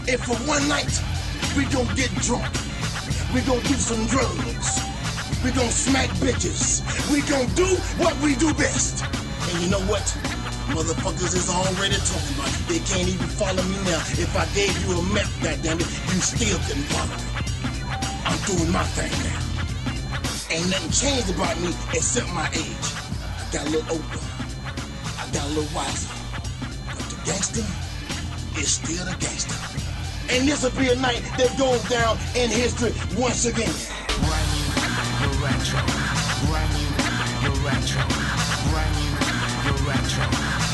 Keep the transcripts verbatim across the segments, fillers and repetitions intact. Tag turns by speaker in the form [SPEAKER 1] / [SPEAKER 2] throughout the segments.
[SPEAKER 1] if for one night we gon' get drunk, we gon' do some drugs, we gon' smack bitches, we gon' do what we do best. And you know what? Motherfuckers is already talking about it. They can't even follow me now. If I gave you a map, goddammit, you still couldn't follow me. I'm doing my thing now. Ain't nothing changed about me except my age. I got a little older. I got a little wiser. But the gangster is still the gangster. And this'll be a night that goes down in history once again.
[SPEAKER 2] Brand new, the retro. Brand new, the retro. Brand new, the retro.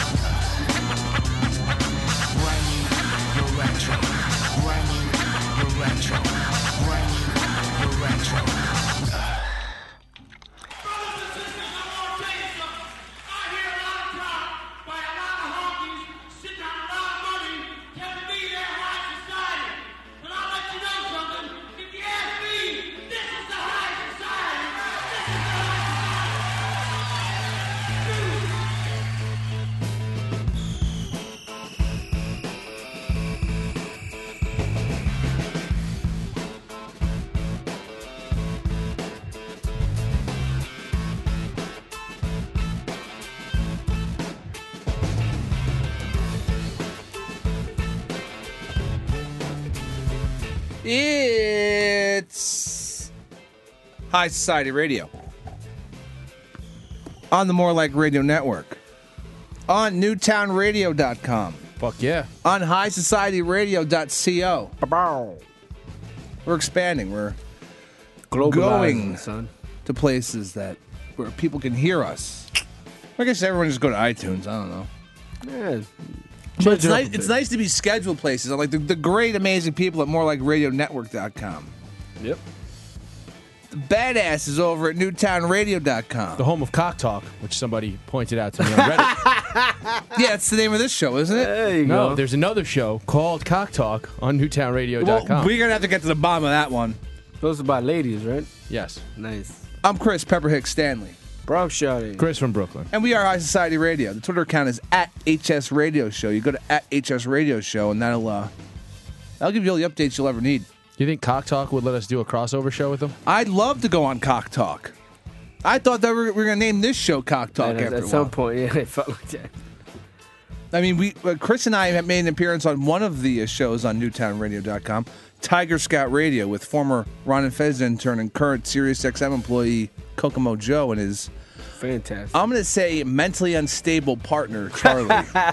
[SPEAKER 2] Brand new, the retro. Brand new, the retro. Brand new, the retro.
[SPEAKER 3] It's High Society Radio on the More Like Radio Network, on Newtown Radio dot com.
[SPEAKER 4] Fuck yeah.
[SPEAKER 3] On High Society Radio dot co. We're expanding. We're going
[SPEAKER 5] son.
[SPEAKER 3] to places that where people can hear us. I guess everyone just go to iTunes. I don't know.
[SPEAKER 5] Yeah.
[SPEAKER 3] But it's
[SPEAKER 5] it up
[SPEAKER 3] nice,
[SPEAKER 5] a
[SPEAKER 3] it's
[SPEAKER 5] bit.
[SPEAKER 3] nice to be scheduled places. Like the, the great, amazing people at More Like Radio Network dot com.
[SPEAKER 5] Yep.
[SPEAKER 3] The badasses over at Newtown Radio dot com.
[SPEAKER 4] The home of Cock Talk, which somebody pointed out to me on Reddit.
[SPEAKER 3] Yeah, it's the name of this show, isn't it?
[SPEAKER 5] There you
[SPEAKER 4] No,
[SPEAKER 5] go.
[SPEAKER 4] there's another show called Cock Talk on Newtown Radio
[SPEAKER 3] Well,
[SPEAKER 4] dot com.
[SPEAKER 3] we're going to have to get to the bottom of that one.
[SPEAKER 5] Supposed to by ladies, right?
[SPEAKER 4] Yes.
[SPEAKER 5] Nice.
[SPEAKER 3] I'm Chris Pepperhick Stanley.
[SPEAKER 5] Bronx Shouting.
[SPEAKER 4] Chris from Brooklyn.
[SPEAKER 3] And we are High Society Radio. The Twitter account is at H S Radio Show. You go to at H S Radio Show, and that'll uh, that'll give you all the updates you'll ever need.
[SPEAKER 4] Do you think Cock Talk would let us do a crossover show with them?
[SPEAKER 3] I'd love to go on Cock Talk. I thought that we were, we were going to name this show Cock Talk
[SPEAKER 5] And at,
[SPEAKER 3] after
[SPEAKER 5] at
[SPEAKER 3] a
[SPEAKER 5] some
[SPEAKER 3] while.
[SPEAKER 5] point, yeah, it felt like that.
[SPEAKER 3] I mean, we uh, Chris and I have made an appearance on one of the uh, shows on Newtown Radio dot com, Tiger Scout Radio, with former Ron and Fez intern and current SiriusXM employee Kokomo Joe and his,
[SPEAKER 5] Fantastic.
[SPEAKER 3] I'm going to say, mentally unstable partner, Charlie.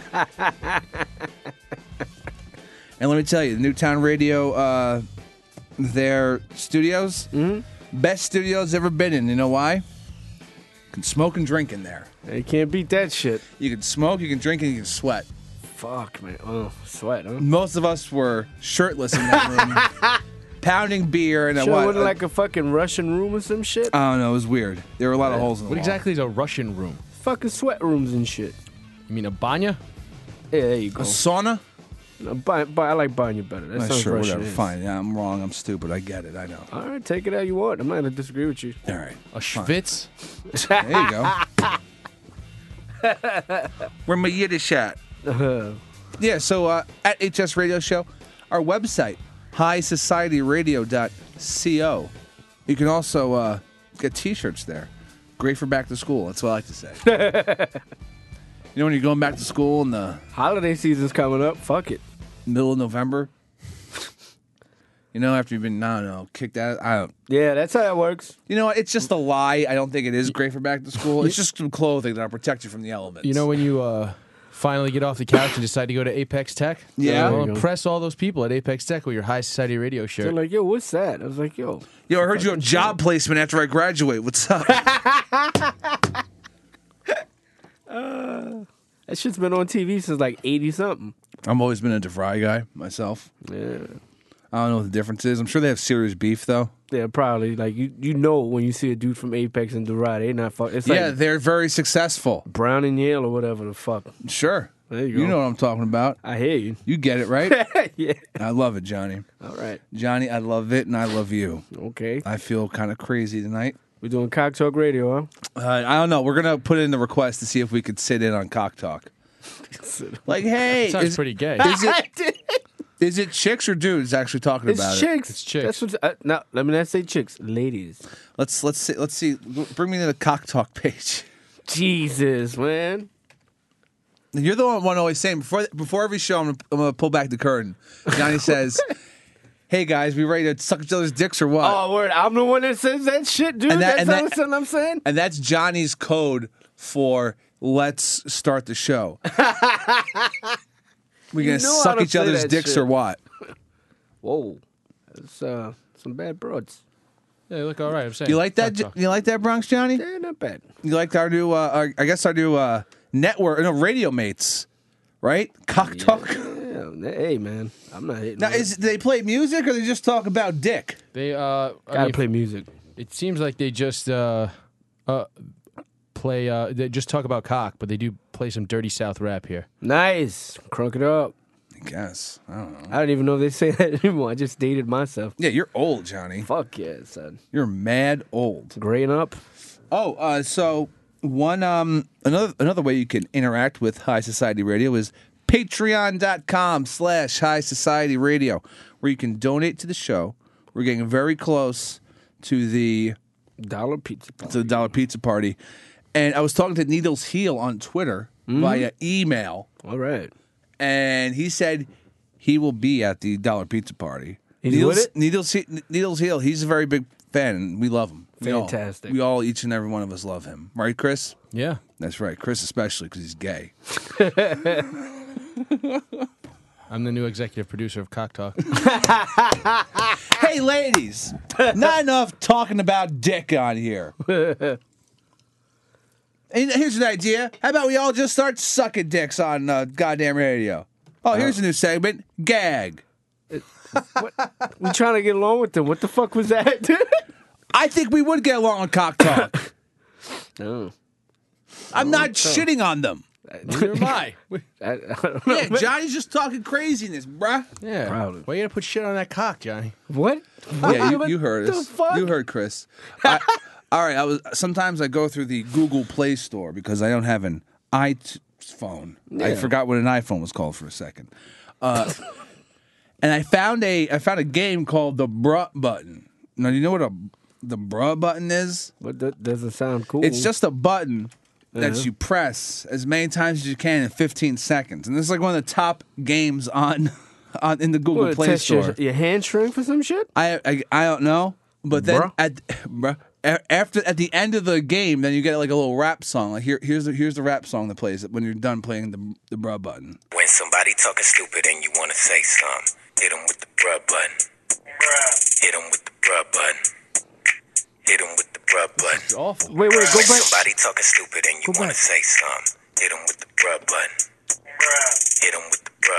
[SPEAKER 3] And let me tell you, the Newtown Radio, uh, their studios, best studios ever been in. You know why? You can smoke and drink in there.
[SPEAKER 5] You can't beat that shit.
[SPEAKER 3] You can smoke, you can drink, and you can sweat.
[SPEAKER 5] Fuck, man. Oh, sweat, huh?
[SPEAKER 3] Most of us were shirtless in that room, pounding beer and a
[SPEAKER 5] Sure,
[SPEAKER 3] what?
[SPEAKER 5] wasn't like a fucking Russian room or some shit?
[SPEAKER 3] I don't know. It was weird. There were a lot of holes in the
[SPEAKER 4] What
[SPEAKER 3] wall.
[SPEAKER 4] exactly is a Russian room?
[SPEAKER 5] Fucking sweat rooms and shit.
[SPEAKER 4] You mean a banya?
[SPEAKER 5] Yeah, there you
[SPEAKER 3] A
[SPEAKER 5] go.
[SPEAKER 3] sauna?
[SPEAKER 5] No, buy, buy, I like buying you better. That
[SPEAKER 3] Uh,
[SPEAKER 5] sounds
[SPEAKER 3] sure,
[SPEAKER 5] Russian.
[SPEAKER 3] whatever. Fine. Yeah, I'm wrong. I'm stupid. I get it. I know.
[SPEAKER 5] All right, take it how you want. I'm not gonna disagree with you.
[SPEAKER 3] All right.
[SPEAKER 4] A schwitz?
[SPEAKER 3] There you go. Where my Yiddish at? Yeah, so uh, at H S Radio Show, our website, high society radio dot co. You can also uh, get T-shirts there. Great for back to school. That's what I like to say. You know when you're going back to school in the
[SPEAKER 5] Holiday season's coming up. Fuck it.
[SPEAKER 3] middle of November? You know, after you've been, I don't know, kicked out. I don't.
[SPEAKER 5] Yeah, that's how it works.
[SPEAKER 3] You know what? It's just a lie. I don't think it is great for back to school. It's just some clothing that'll protect you from the elements.
[SPEAKER 4] You know when you uh, finally get off the couch and decide to go to Apex Tech?
[SPEAKER 3] Yeah.
[SPEAKER 4] Well,
[SPEAKER 5] There you go.
[SPEAKER 4] impress all those people at Apex Tech with your High Society Radio
[SPEAKER 5] They're
[SPEAKER 4] shirt.
[SPEAKER 5] like, yo, what's that? I was like, yo.
[SPEAKER 3] Yo, I heard you have job placement after I graduate. What's up?
[SPEAKER 5] That shit's been on T V since like eighty something.
[SPEAKER 3] I've always been a DeVry guy myself.
[SPEAKER 5] Yeah.
[SPEAKER 3] I don't know what the difference is. I'm sure they have serious beef though.
[SPEAKER 5] Yeah, probably. Like you, you know when you see a dude from Apex and DeVry, they not fuck. It's
[SPEAKER 3] Yeah,
[SPEAKER 5] like
[SPEAKER 3] they're very successful.
[SPEAKER 5] Brown and Yale or whatever the fuck.
[SPEAKER 3] Sure.
[SPEAKER 5] There you go.
[SPEAKER 3] You know what I'm talking about.
[SPEAKER 5] I hear you.
[SPEAKER 3] You get it, right?
[SPEAKER 5] Yeah.
[SPEAKER 3] I love it, Johnny.
[SPEAKER 5] All right.
[SPEAKER 3] Johnny, I love it, and I love you.
[SPEAKER 5] Okay.
[SPEAKER 3] I feel kind of crazy tonight.
[SPEAKER 5] We're doing Cock Talk Radio, huh?
[SPEAKER 3] Uh, I don't know. We're gonna put in the request to see if we could sit in on Cock Talk. Like, hey,
[SPEAKER 4] Sounds
[SPEAKER 3] is,
[SPEAKER 4] pretty gay.
[SPEAKER 3] is it Is it chicks or dudes actually talking
[SPEAKER 5] It's
[SPEAKER 3] about
[SPEAKER 5] chicks.
[SPEAKER 4] It's chicks.
[SPEAKER 5] That's what's, uh, no, let me not say chicks. Ladies.
[SPEAKER 3] it? Let's let's see. Let's see. Bring me to the cock talk page.
[SPEAKER 5] Jesus, man.
[SPEAKER 3] You're the one, one always saying before before every show. I'm gonna, I'm gonna pull back the curtain. Johnny says, "Hey guys, we ready to suck each other's dicks or what?"
[SPEAKER 5] Oh, word. I'm the one that says that shit, dude.
[SPEAKER 3] And that-
[SPEAKER 5] That's
[SPEAKER 3] and
[SPEAKER 5] not
[SPEAKER 3] that-
[SPEAKER 5] what I'm saying.
[SPEAKER 3] And that's Johnny's code for let's start the show. We gonna
[SPEAKER 5] know how
[SPEAKER 3] suck
[SPEAKER 5] to
[SPEAKER 3] each
[SPEAKER 5] say
[SPEAKER 3] other's
[SPEAKER 5] that
[SPEAKER 3] dicks
[SPEAKER 5] shit.
[SPEAKER 3] or what?
[SPEAKER 5] Whoa. That's uh, some bad broads.
[SPEAKER 4] Yeah, you look all right. I'm saying.
[SPEAKER 3] You like that?
[SPEAKER 4] Cock talk.
[SPEAKER 3] You like that, Bronx Johnny?
[SPEAKER 5] Yeah, not bad.
[SPEAKER 3] You liked our new? Uh, our, I guess our new uh, network, no, radio mates, right? Cock talk.
[SPEAKER 5] Yeah, hey, man. I'm not hitting
[SPEAKER 3] Now,
[SPEAKER 5] on it.
[SPEAKER 3] is do they play music or they just talk about dick?
[SPEAKER 4] They uh, I
[SPEAKER 5] Gotta
[SPEAKER 4] mean,
[SPEAKER 5] play music.
[SPEAKER 4] It seems like they just uh, uh, play. Uh, they just talk about cock, but they do play some dirty South rap here.
[SPEAKER 5] Nice. Crunk it up.
[SPEAKER 3] I guess. I don't know.
[SPEAKER 5] I don't even know if they say that anymore. I just dated myself.
[SPEAKER 3] Yeah, you're old, Johnny.
[SPEAKER 5] Fuck yeah, son.
[SPEAKER 3] You're mad old.
[SPEAKER 5] Graying up.
[SPEAKER 3] Oh, uh, so one um another another way you can interact with High Society Radio is patreon.com slash High Society Radio, where you can donate to the show. We're getting very close to the
[SPEAKER 5] Dollar pizza.
[SPEAKER 3] to the Dollar Pizza Party. And I was talking to Needles Heel on Twitter via email,
[SPEAKER 5] All right.
[SPEAKER 3] and he said he will be at the Dollar Pizza Party.
[SPEAKER 5] He's
[SPEAKER 3] Needles,
[SPEAKER 5] with it?
[SPEAKER 3] Needles, He- Needles Heel, he's a very big fan, and we love him. We all-
[SPEAKER 5] Fantastic.
[SPEAKER 3] We all, each and every one of us love him. Right, Chris?
[SPEAKER 4] Yeah.
[SPEAKER 3] That's right. Chris especially, because he's gay.
[SPEAKER 4] I'm the new executive producer of Cock Talk.
[SPEAKER 3] Hey, ladies, not enough talking about dick on here. And here's an idea. How about we all just start sucking dicks on uh, goddamn radio? Oh, here's a new segment. Gag.
[SPEAKER 5] We trying to get along with them. What the fuck was that, dude?
[SPEAKER 3] I think we would get along on Cock Talk.
[SPEAKER 5] No.
[SPEAKER 3] I'm not shitting on them.
[SPEAKER 4] Neither am I.
[SPEAKER 5] I, I don't know.
[SPEAKER 3] Yeah, Johnny's just talking craziness, bruh.
[SPEAKER 4] Yeah.
[SPEAKER 5] Proud of-
[SPEAKER 4] Why you gotta put shit on that cock, Johnny?
[SPEAKER 5] What?
[SPEAKER 3] Yeah, you,
[SPEAKER 5] What
[SPEAKER 3] you heard
[SPEAKER 5] the
[SPEAKER 3] us.
[SPEAKER 5] fuck?
[SPEAKER 3] You heard Chris. I, all right, I was. Sometimes I go through the Google Play Store because I don't have an iPhone. I
[SPEAKER 5] Yeah.
[SPEAKER 3] forgot what an iPhone was called for a second. Uh, and I found a I found a game called the Bruh Button. Now, do you know what a the Bruh Button is?
[SPEAKER 5] What that doesn't sound cool.
[SPEAKER 3] It's just a button that
[SPEAKER 5] Uh-huh.
[SPEAKER 3] you press as many times as you can in fifteen seconds, and this is like one of the top games on on in the Google
[SPEAKER 5] What,
[SPEAKER 3] Play
[SPEAKER 5] test
[SPEAKER 3] Store.
[SPEAKER 5] your, your hamstring for some shit?
[SPEAKER 3] I, I I don't know, but then
[SPEAKER 5] Bruh.
[SPEAKER 3] at bruh, a- after at the end of the game, then you get like a little rap song. Like here here's the here's the rap song that plays when you're done playing the the bruh button.
[SPEAKER 6] When somebody talking stupid and you wanna say something, hit them with the bruh button. Bruh. Hit them with the bruh button. Hit them with the bruh button.
[SPEAKER 4] It's awful.
[SPEAKER 5] Wait, wait, go
[SPEAKER 6] When
[SPEAKER 5] back.
[SPEAKER 6] somebody talking stupid and you
[SPEAKER 5] Go
[SPEAKER 6] wanna
[SPEAKER 5] back.
[SPEAKER 6] say something, hit them with the bruh button. Bruh. Hit them with the bruh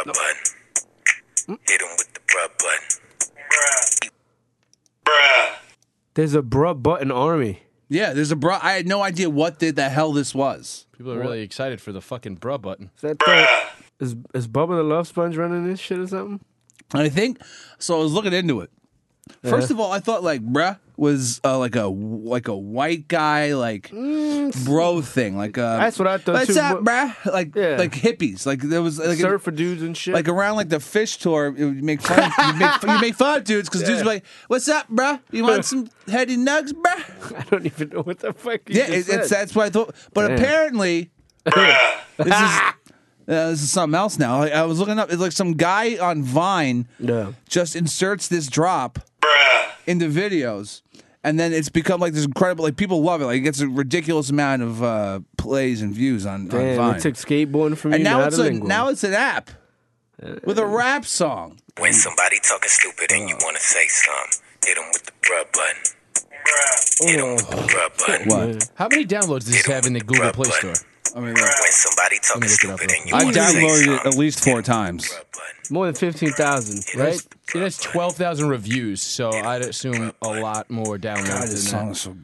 [SPEAKER 6] button. Hit them with the bruh button. Bruh. Bruh.
[SPEAKER 5] There's a bruh button army.
[SPEAKER 3] Yeah, there's a bruh. I had no idea what the, the hell this was.
[SPEAKER 4] People are really excited for the fucking bruh button.
[SPEAKER 5] Is that the, is, is Bubba the Love Sponge running this shit or something?
[SPEAKER 3] And I think so. I was looking into it. First of all, I thought like bruh was uh, like a like a white guy like bro thing. Like uh,
[SPEAKER 5] That's what I thought,
[SPEAKER 3] What's
[SPEAKER 5] too.
[SPEAKER 3] up, bruh? Like
[SPEAKER 5] Yeah.
[SPEAKER 3] like hippies. Like there was like
[SPEAKER 5] Surfer dudes and shit.
[SPEAKER 3] like around like the fish tour, it would make fun. you make you make fun of dudes because dudes
[SPEAKER 5] Yeah.
[SPEAKER 3] be like, "What's up, bruh? You want some heady nugs, bruh?"
[SPEAKER 5] I don't even know what the fuck you
[SPEAKER 3] Yeah,
[SPEAKER 5] just
[SPEAKER 3] it, it's
[SPEAKER 5] said.
[SPEAKER 3] that's what I thought. But
[SPEAKER 5] Damn.
[SPEAKER 3] apparently, this is uh, this is something else now. Like, I was looking up. It's like some guy on Vine
[SPEAKER 5] Yeah.
[SPEAKER 3] just inserts this drop into videos, and then it's become like this incredible. Like people love it. Like it gets a ridiculous amount of uh, plays and views on, on
[SPEAKER 5] Damn,
[SPEAKER 3] Vine.
[SPEAKER 5] it took skateboarding from
[SPEAKER 3] and
[SPEAKER 5] you.
[SPEAKER 3] now
[SPEAKER 5] now
[SPEAKER 3] it's
[SPEAKER 5] to
[SPEAKER 3] a
[SPEAKER 5] lingual.
[SPEAKER 3] now it's an app with a rap song.
[SPEAKER 6] When somebody talking stupid and you wanna say something, hit them with the bruh button. Bruh. Hit them with the bruh button.
[SPEAKER 3] What?
[SPEAKER 4] How many downloads does this have in the Google Play Store?
[SPEAKER 3] I mean,
[SPEAKER 6] When somebody talking
[SPEAKER 4] look it up
[SPEAKER 6] stupid
[SPEAKER 4] real
[SPEAKER 6] and you
[SPEAKER 3] I
[SPEAKER 6] wanna say
[SPEAKER 3] downloaded it
[SPEAKER 6] something,
[SPEAKER 3] at least four times.
[SPEAKER 6] bruh button.
[SPEAKER 5] More than fifteen thousand, right?
[SPEAKER 4] It has twelve thousand reviews, so I'd assume a lot more
[SPEAKER 3] God,
[SPEAKER 4] downloads
[SPEAKER 3] this
[SPEAKER 4] than
[SPEAKER 3] song
[SPEAKER 4] that.
[SPEAKER 3] is so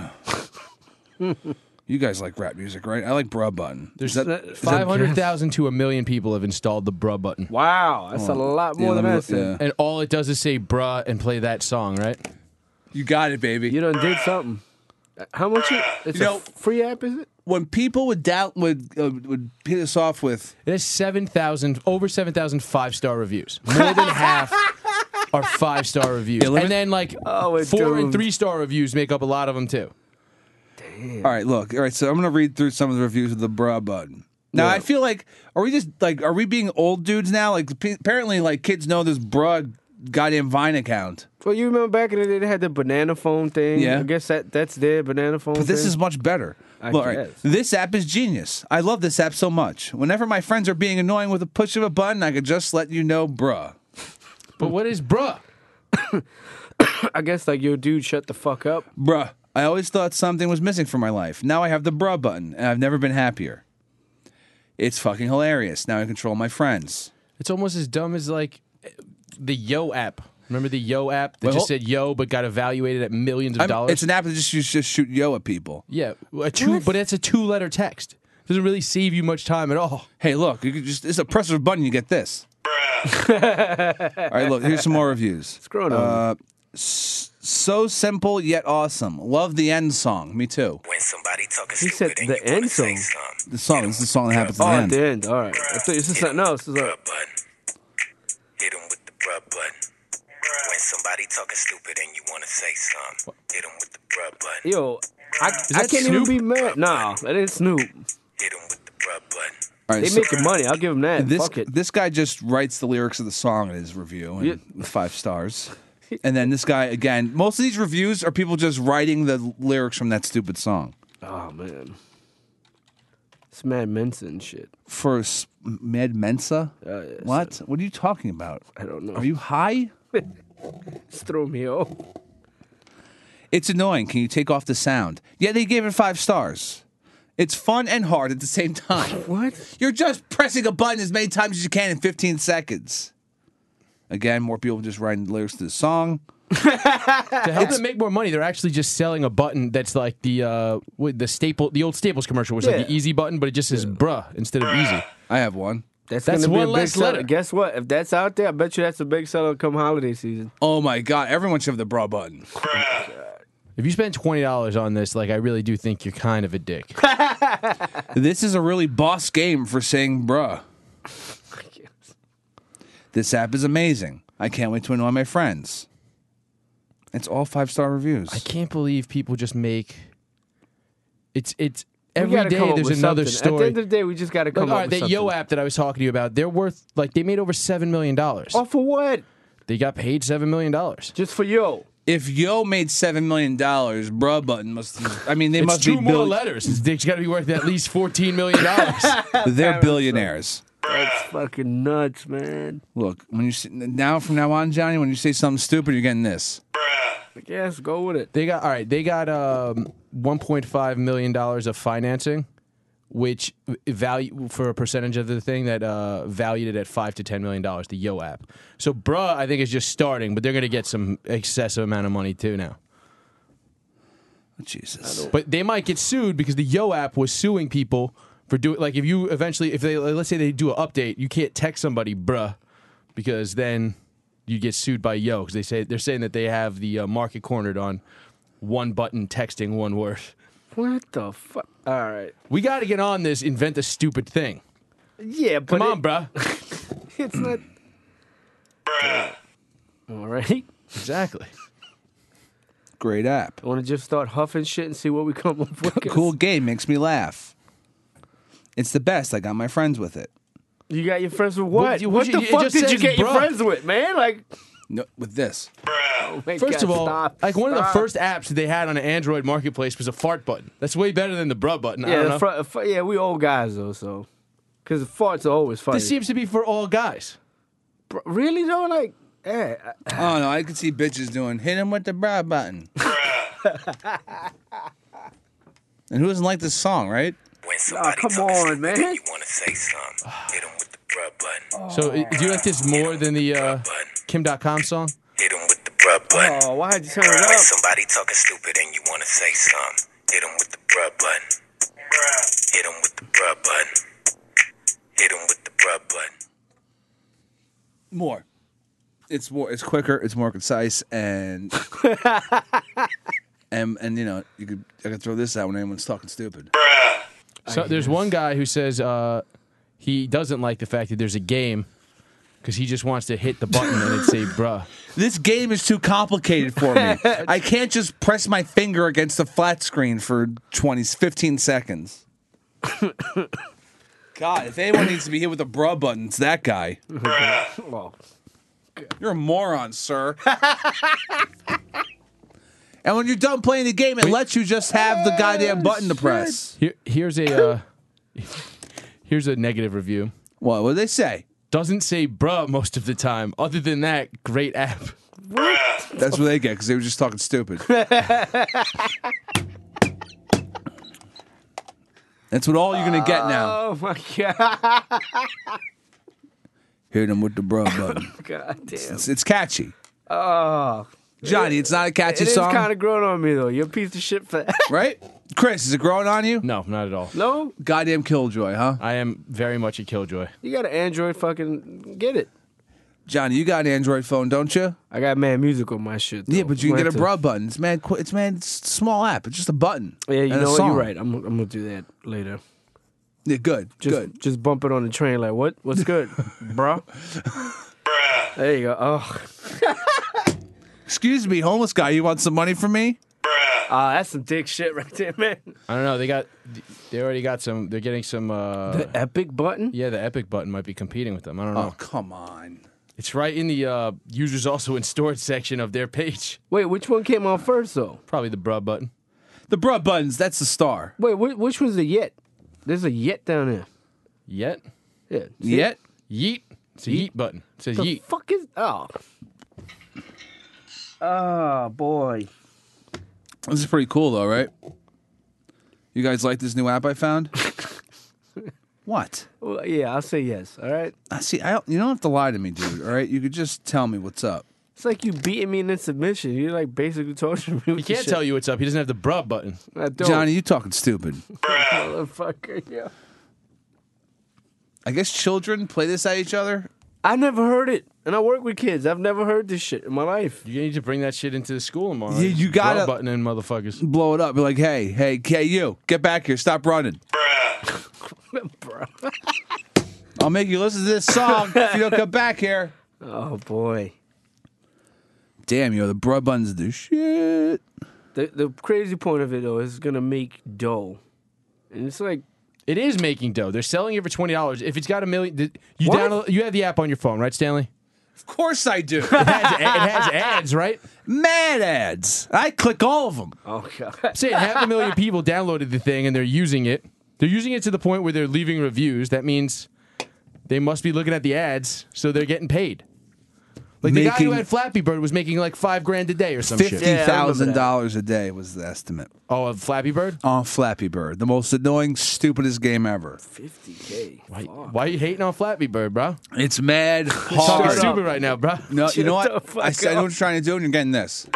[SPEAKER 3] good. You guys like rap music, right? I like bruh button.
[SPEAKER 4] There's
[SPEAKER 3] Is that- is that-
[SPEAKER 4] five hundred thousand to a million people have installed the bruh button.
[SPEAKER 5] Wow, that's a lot
[SPEAKER 3] Yeah,
[SPEAKER 5] more
[SPEAKER 3] let
[SPEAKER 5] than
[SPEAKER 3] me
[SPEAKER 5] I
[SPEAKER 3] look-
[SPEAKER 5] said.
[SPEAKER 3] yeah.
[SPEAKER 4] And all it does is say bruh and play that song, right?
[SPEAKER 3] You got it, baby.
[SPEAKER 5] You done did something. How much? It, it's
[SPEAKER 3] You
[SPEAKER 5] a
[SPEAKER 3] know-
[SPEAKER 5] free app, is it?
[SPEAKER 3] When people would doubt would uh, would hit us off with,
[SPEAKER 4] There's seven thousand, over seven thousand five star reviews. More than half are five star reviews,
[SPEAKER 3] Yeah, let me-
[SPEAKER 4] and then like
[SPEAKER 5] Oh, we're
[SPEAKER 4] four and
[SPEAKER 5] doomed.
[SPEAKER 4] three star reviews make up a lot of them too.
[SPEAKER 3] all right, look, all right, so I'm gonna read through some of the reviews of the bruh button. Now I feel like, are we just like, are we being old dudes now? Like p- apparently, like kids know this bruh goddamn Vine account,
[SPEAKER 5] Well, you remember back in the day they had the banana phone thing.
[SPEAKER 3] Yeah.
[SPEAKER 5] I guess that that's their banana phone.
[SPEAKER 3] but this
[SPEAKER 5] thing.
[SPEAKER 3] is much better.
[SPEAKER 5] I
[SPEAKER 3] Look, all right,
[SPEAKER 5] guess.
[SPEAKER 3] this app is genius. I love this app so much. Whenever my friends are being annoying with a push of a button, I could just let you know, bruh.
[SPEAKER 4] But what is bruh?
[SPEAKER 5] I guess like your dude, shut the fuck up.
[SPEAKER 3] Bruh, I always thought something was missing from my life. Now I have the bruh button, and I've never been happier. It's fucking hilarious. Now I control my friends.
[SPEAKER 4] It's almost as dumb as like the Yo app. Remember the Yo app that
[SPEAKER 3] Well,
[SPEAKER 4] just
[SPEAKER 3] hold-
[SPEAKER 4] said Yo but got evaluated at millions of
[SPEAKER 3] I'm-
[SPEAKER 4] dollars?
[SPEAKER 3] it's an app that just you just shoot yo at people.
[SPEAKER 4] yeah, a two, but it's a two letter text. Doesn't really save you much time at all.
[SPEAKER 3] Hey, look, you could just it's a press of a button, you get this. All right, look, here's some more reviews.
[SPEAKER 5] Scroll down.
[SPEAKER 3] Uh, s- so simple yet awesome. Love the end song. Me too.
[SPEAKER 6] When somebody talking
[SPEAKER 5] He said
[SPEAKER 6] stupid and
[SPEAKER 5] the
[SPEAKER 6] you wanna
[SPEAKER 5] end
[SPEAKER 6] say
[SPEAKER 5] song.
[SPEAKER 6] something.
[SPEAKER 3] The song. This is the song that happens
[SPEAKER 5] Oh,
[SPEAKER 3] at
[SPEAKER 5] at
[SPEAKER 3] the
[SPEAKER 5] the
[SPEAKER 3] end.
[SPEAKER 5] end. All right. I thought this is something else. It's like,
[SPEAKER 6] Bruh button. Hit him with the bruh button. When somebody talking stupid and you wanna say something, hit him with the bruh button.
[SPEAKER 5] yo, I, I
[SPEAKER 4] that
[SPEAKER 5] can't
[SPEAKER 4] Snoop?
[SPEAKER 5] even be mad. Nah, that ain't Snoop.
[SPEAKER 6] Hit him with the bruh button.
[SPEAKER 3] All right,
[SPEAKER 5] They
[SPEAKER 3] so
[SPEAKER 5] making money. I'll give them that.
[SPEAKER 3] this
[SPEAKER 5] Fuck it.
[SPEAKER 3] this guy just writes the lyrics of the song in his review and
[SPEAKER 5] Yeah.
[SPEAKER 3] with five stars. And then this guy again. Most of these reviews are people just writing the lyrics from that stupid song.
[SPEAKER 5] Oh man, it's Mad Mensa and shit.
[SPEAKER 3] For s- Mad Mensa?
[SPEAKER 5] Uh, yeah,
[SPEAKER 3] What? What are you talking about?
[SPEAKER 5] I don't know.
[SPEAKER 3] Are you high?
[SPEAKER 5] Just throw me off.
[SPEAKER 3] It's annoying. Can you take off the sound? Yeah, they gave it five stars. It's fun and hard at the same time.
[SPEAKER 5] What?
[SPEAKER 3] You're just pressing a button as many times as you can in fifteen seconds. Again, more people just writing lyrics to the song.
[SPEAKER 4] To help them make more money, they're actually just selling a button that's like the uh, what- the staple, the old Staples commercial was like
[SPEAKER 5] Yeah.
[SPEAKER 4] the easy button, but it just says bruh instead of easy.
[SPEAKER 3] I have one.
[SPEAKER 5] That's,
[SPEAKER 4] That's
[SPEAKER 5] gonna be
[SPEAKER 4] one
[SPEAKER 5] a big
[SPEAKER 4] less
[SPEAKER 5] seller.
[SPEAKER 4] letter.
[SPEAKER 5] Guess what? If that's out there, I bet you that's a big seller come holiday season.
[SPEAKER 3] Oh my god, everyone should have the bra button.
[SPEAKER 4] If you spend twenty dollars on this, like I really do think you're kind of a dick.
[SPEAKER 3] This is a really boss game for saying bruh. This app is amazing. I can't wait to annoy my friends. It's all five star reviews.
[SPEAKER 4] I can't believe people just make. It's it's
[SPEAKER 5] We
[SPEAKER 4] every
[SPEAKER 5] gotta
[SPEAKER 4] day
[SPEAKER 5] come up
[SPEAKER 4] there's
[SPEAKER 5] with
[SPEAKER 4] another
[SPEAKER 5] something. At the
[SPEAKER 4] story.
[SPEAKER 5] end of the day, we just got to come
[SPEAKER 4] Like, all
[SPEAKER 5] up
[SPEAKER 4] right,
[SPEAKER 5] with
[SPEAKER 4] that
[SPEAKER 5] something.
[SPEAKER 4] Yo app that I was talking to you about, they're worth like they made over seven million dollars.
[SPEAKER 5] Oh, for what?
[SPEAKER 4] They got paid seven million dollars.
[SPEAKER 5] Just for yo.
[SPEAKER 3] If Yo made seven million dollars, bruh button must. I mean, they
[SPEAKER 4] It's
[SPEAKER 3] must
[SPEAKER 4] two
[SPEAKER 3] be
[SPEAKER 4] more
[SPEAKER 3] bill-
[SPEAKER 4] letters. It's got to be worth at least fourteen million dollars.
[SPEAKER 3] They're billionaires.
[SPEAKER 5] That's fucking nuts, man.
[SPEAKER 3] Look, when you say, now from now on, Johnny, when you say something stupid, you're getting this.
[SPEAKER 5] I guess go with it.
[SPEAKER 4] They got all right. They got um, one point five million dollars of financing, which value for a percentage of the thing that uh, valued it at five to ten million dollars. The Yo app. So, bruh, I think is just starting, but they're going to get some excessive amount of money too now.
[SPEAKER 3] Jesus.
[SPEAKER 4] But they might get sued because the Yo app was suing people for doing like if you eventually if they let's say they do an update, you can't text somebody bruh because then you get sued by Yo because they say they're saying that they have the uh, market cornered on one button texting one word.
[SPEAKER 5] What the fuck? All right.
[SPEAKER 4] We got to get on this. Invent a stupid thing.
[SPEAKER 5] Yeah, but
[SPEAKER 4] Come on,
[SPEAKER 5] it-
[SPEAKER 4] bruh.
[SPEAKER 5] it's not. All right.
[SPEAKER 4] Exactly.
[SPEAKER 3] Great app.
[SPEAKER 5] I want to just start huffing shit and see what we come up with.
[SPEAKER 3] Cool game. Makes me laugh. It's the best. I got my friends with it.
[SPEAKER 5] You got your friends with what?
[SPEAKER 4] What-
[SPEAKER 5] What,
[SPEAKER 4] what
[SPEAKER 5] the
[SPEAKER 4] you- it
[SPEAKER 5] fuck
[SPEAKER 4] just
[SPEAKER 5] did you
[SPEAKER 4] says
[SPEAKER 5] get your
[SPEAKER 4] bruh.
[SPEAKER 5] friends with, man? Like,
[SPEAKER 3] No, with this.
[SPEAKER 5] oh my
[SPEAKER 4] First
[SPEAKER 5] God,
[SPEAKER 4] of all,
[SPEAKER 5] stop,
[SPEAKER 4] like one of the
[SPEAKER 5] stop.
[SPEAKER 4] first apps that they had on an Android marketplace was a fart button. That's way better than the bruh button. I
[SPEAKER 5] Yeah,
[SPEAKER 4] don't
[SPEAKER 5] the
[SPEAKER 4] know.
[SPEAKER 5] fr- fr- yeah, we old guys though, so because farts are always funny.
[SPEAKER 4] This seems to be for all guys.
[SPEAKER 5] Bro, really though, like, eh,
[SPEAKER 3] Oh no, I could see bitches doing hit him with the bra button. And who doesn't like this song, right?
[SPEAKER 6] When somebody
[SPEAKER 5] come
[SPEAKER 6] talking
[SPEAKER 5] on,
[SPEAKER 6] stupid
[SPEAKER 5] man.
[SPEAKER 6] and you wanna say something, hit him with the bruh button.
[SPEAKER 4] So i- do you like this more than the uh, Kim dot com song?
[SPEAKER 6] Hit him with the bruh button.
[SPEAKER 5] oh, why'd you turn it
[SPEAKER 6] When
[SPEAKER 5] up?
[SPEAKER 6] somebody talking stupid and you wanna say something, hit him with the bruh button. Hit him with the bruh button. Hit him with the bruh button.
[SPEAKER 3] More. It's more. It's quicker. It's more concise, and And and you know, you could I could throw this out when anyone's talking stupid.
[SPEAKER 4] So there's one guy who says uh, he doesn't like the fact that there's a game because he just wants to hit the button and it say bruh.
[SPEAKER 3] This game is too complicated for me. I can't just press my finger against the flat screen for twenty, fifteen seconds. God, if anyone needs to be hit with a bruh button, it's that guy.
[SPEAKER 5] Well,
[SPEAKER 3] You're a moron, sir. And when you're done playing the game, it lets you just have the goddamn button to press.
[SPEAKER 4] Here, here's a uh, here's a negative review.
[SPEAKER 3] What? What did they say?
[SPEAKER 4] Doesn't say bruh most of the time. Other than that, great app.
[SPEAKER 3] That's what they get because they were just talking stupid. That's what all you're gonna get now.
[SPEAKER 5] oh my god.
[SPEAKER 3] Hit them with the bruh button.
[SPEAKER 5] God damn.
[SPEAKER 3] It's, it's catchy.
[SPEAKER 5] Oh.
[SPEAKER 3] Johnny, it's not a catchy
[SPEAKER 5] It is
[SPEAKER 3] song,
[SPEAKER 5] kind of growing on me though. You're a piece of shit for that.
[SPEAKER 3] right? Chris, is it growing on you?
[SPEAKER 4] No, not at all.
[SPEAKER 5] No,
[SPEAKER 3] Goddamn killjoy, huh?
[SPEAKER 4] I am very much a killjoy.
[SPEAKER 5] you got an Android. Fucking get it.
[SPEAKER 3] Johnny, you got an Android phone, don't you?
[SPEAKER 5] I got mad music on my shit. Though.
[SPEAKER 3] Yeah, but you can
[SPEAKER 5] Might
[SPEAKER 3] get a
[SPEAKER 5] have to-
[SPEAKER 3] bruh button. It's mad. qu- It's mad. It's a small app. It's just a button.
[SPEAKER 5] Yeah, you
[SPEAKER 3] and a
[SPEAKER 5] know what?
[SPEAKER 3] song.
[SPEAKER 5] You're right. I'm, I'm gonna do that later.
[SPEAKER 3] Yeah, good.
[SPEAKER 5] Just,
[SPEAKER 3] good.
[SPEAKER 5] just bump it on the train. Like what? What's good, bro? There you go. Oh,
[SPEAKER 3] Excuse me, homeless guy. You want some money from me?
[SPEAKER 5] ah, that's some dick shit right there, man.
[SPEAKER 4] I don't know. They got they already got some. They're getting some. Uh,
[SPEAKER 5] The Epic button.
[SPEAKER 4] yeah, the Epic button might be competing with them. I don't know.
[SPEAKER 3] Oh, come on.
[SPEAKER 4] It's right in the uh, users also in storage section of their page.
[SPEAKER 5] Wait, which one came out first though?
[SPEAKER 4] Probably the bruh button.
[SPEAKER 3] The bruh buttons. That's the star.
[SPEAKER 5] Wait, wh- which one's the yet? There's a yet down there.
[SPEAKER 4] Yet?
[SPEAKER 5] Yeah. See?
[SPEAKER 3] Yet?
[SPEAKER 4] Yeet. It's a yeet, button. It says
[SPEAKER 5] The
[SPEAKER 4] yeet.
[SPEAKER 5] fuck is? Oh. Oh boy.
[SPEAKER 3] This is pretty cool, though, right? You guys like this new app I found? What?
[SPEAKER 5] Well, yeah, I'll say yes. All right.
[SPEAKER 3] I see. I don't, you don't have to lie to me, dude. All right, you could just tell me what's up.
[SPEAKER 5] It's like you beating me in a submission. You're like basically torturing me.
[SPEAKER 4] He can't tell you what's up. He doesn't have the bruh button.
[SPEAKER 5] I don't.
[SPEAKER 3] Johnny, you talking stupid.
[SPEAKER 5] Motherfucker, yeah.
[SPEAKER 3] I guess children play this at each other.
[SPEAKER 5] I never heard it, and I work with kids. I've never heard this shit in my life.
[SPEAKER 4] You need to bring that shit into the school tomorrow.
[SPEAKER 3] Yeah, you gotta-
[SPEAKER 4] bruh button in, motherfuckers.
[SPEAKER 3] Blow it up. Be like, hey, hey, hey, you, get back here. Stop running.
[SPEAKER 5] Bro.
[SPEAKER 3] I'll make you listen to this song if you don't come back here.
[SPEAKER 5] Oh boy.
[SPEAKER 3] Damn, yo, the bruh buns do shit.
[SPEAKER 5] The the crazy point of it though is it's gonna make dough, and it's like
[SPEAKER 4] It is making dough. They're selling it for twenty dollars. If it's got a million, th- you
[SPEAKER 5] What?
[SPEAKER 4] download. You have the app on your phone, right, Stanley?
[SPEAKER 3] Of course I do.
[SPEAKER 4] It has, it has ads, right?
[SPEAKER 3] Mad ads. I click all of them.
[SPEAKER 5] oh god.
[SPEAKER 4] Saying half a million people downloaded the thing and they're using it. They're using it to the point where they're leaving reviews. That means they must be looking at the ads, so they're getting paid. Like the guy who
[SPEAKER 3] Making-
[SPEAKER 4] had Flappy Bird was making like five grand a day or some
[SPEAKER 3] Fifty
[SPEAKER 4] shit.
[SPEAKER 5] Yeah, I
[SPEAKER 3] thousand
[SPEAKER 5] remember
[SPEAKER 3] dollars a day was the estimate
[SPEAKER 4] Oh, of Flappy Bird?
[SPEAKER 3] on Flappy Bird, the most annoying, stupidest game ever.
[SPEAKER 5] fifty K.
[SPEAKER 4] Why, why are you hating on Flappy Bird, bro?
[SPEAKER 3] It's mad
[SPEAKER 4] Talking
[SPEAKER 3] hard.
[SPEAKER 5] Shut up.
[SPEAKER 4] stupid right now, bro.
[SPEAKER 3] No, you know
[SPEAKER 5] Shut
[SPEAKER 3] what?
[SPEAKER 5] the fuck
[SPEAKER 3] I said, I know
[SPEAKER 5] up.
[SPEAKER 3] what you're trying to do, and you're getting this.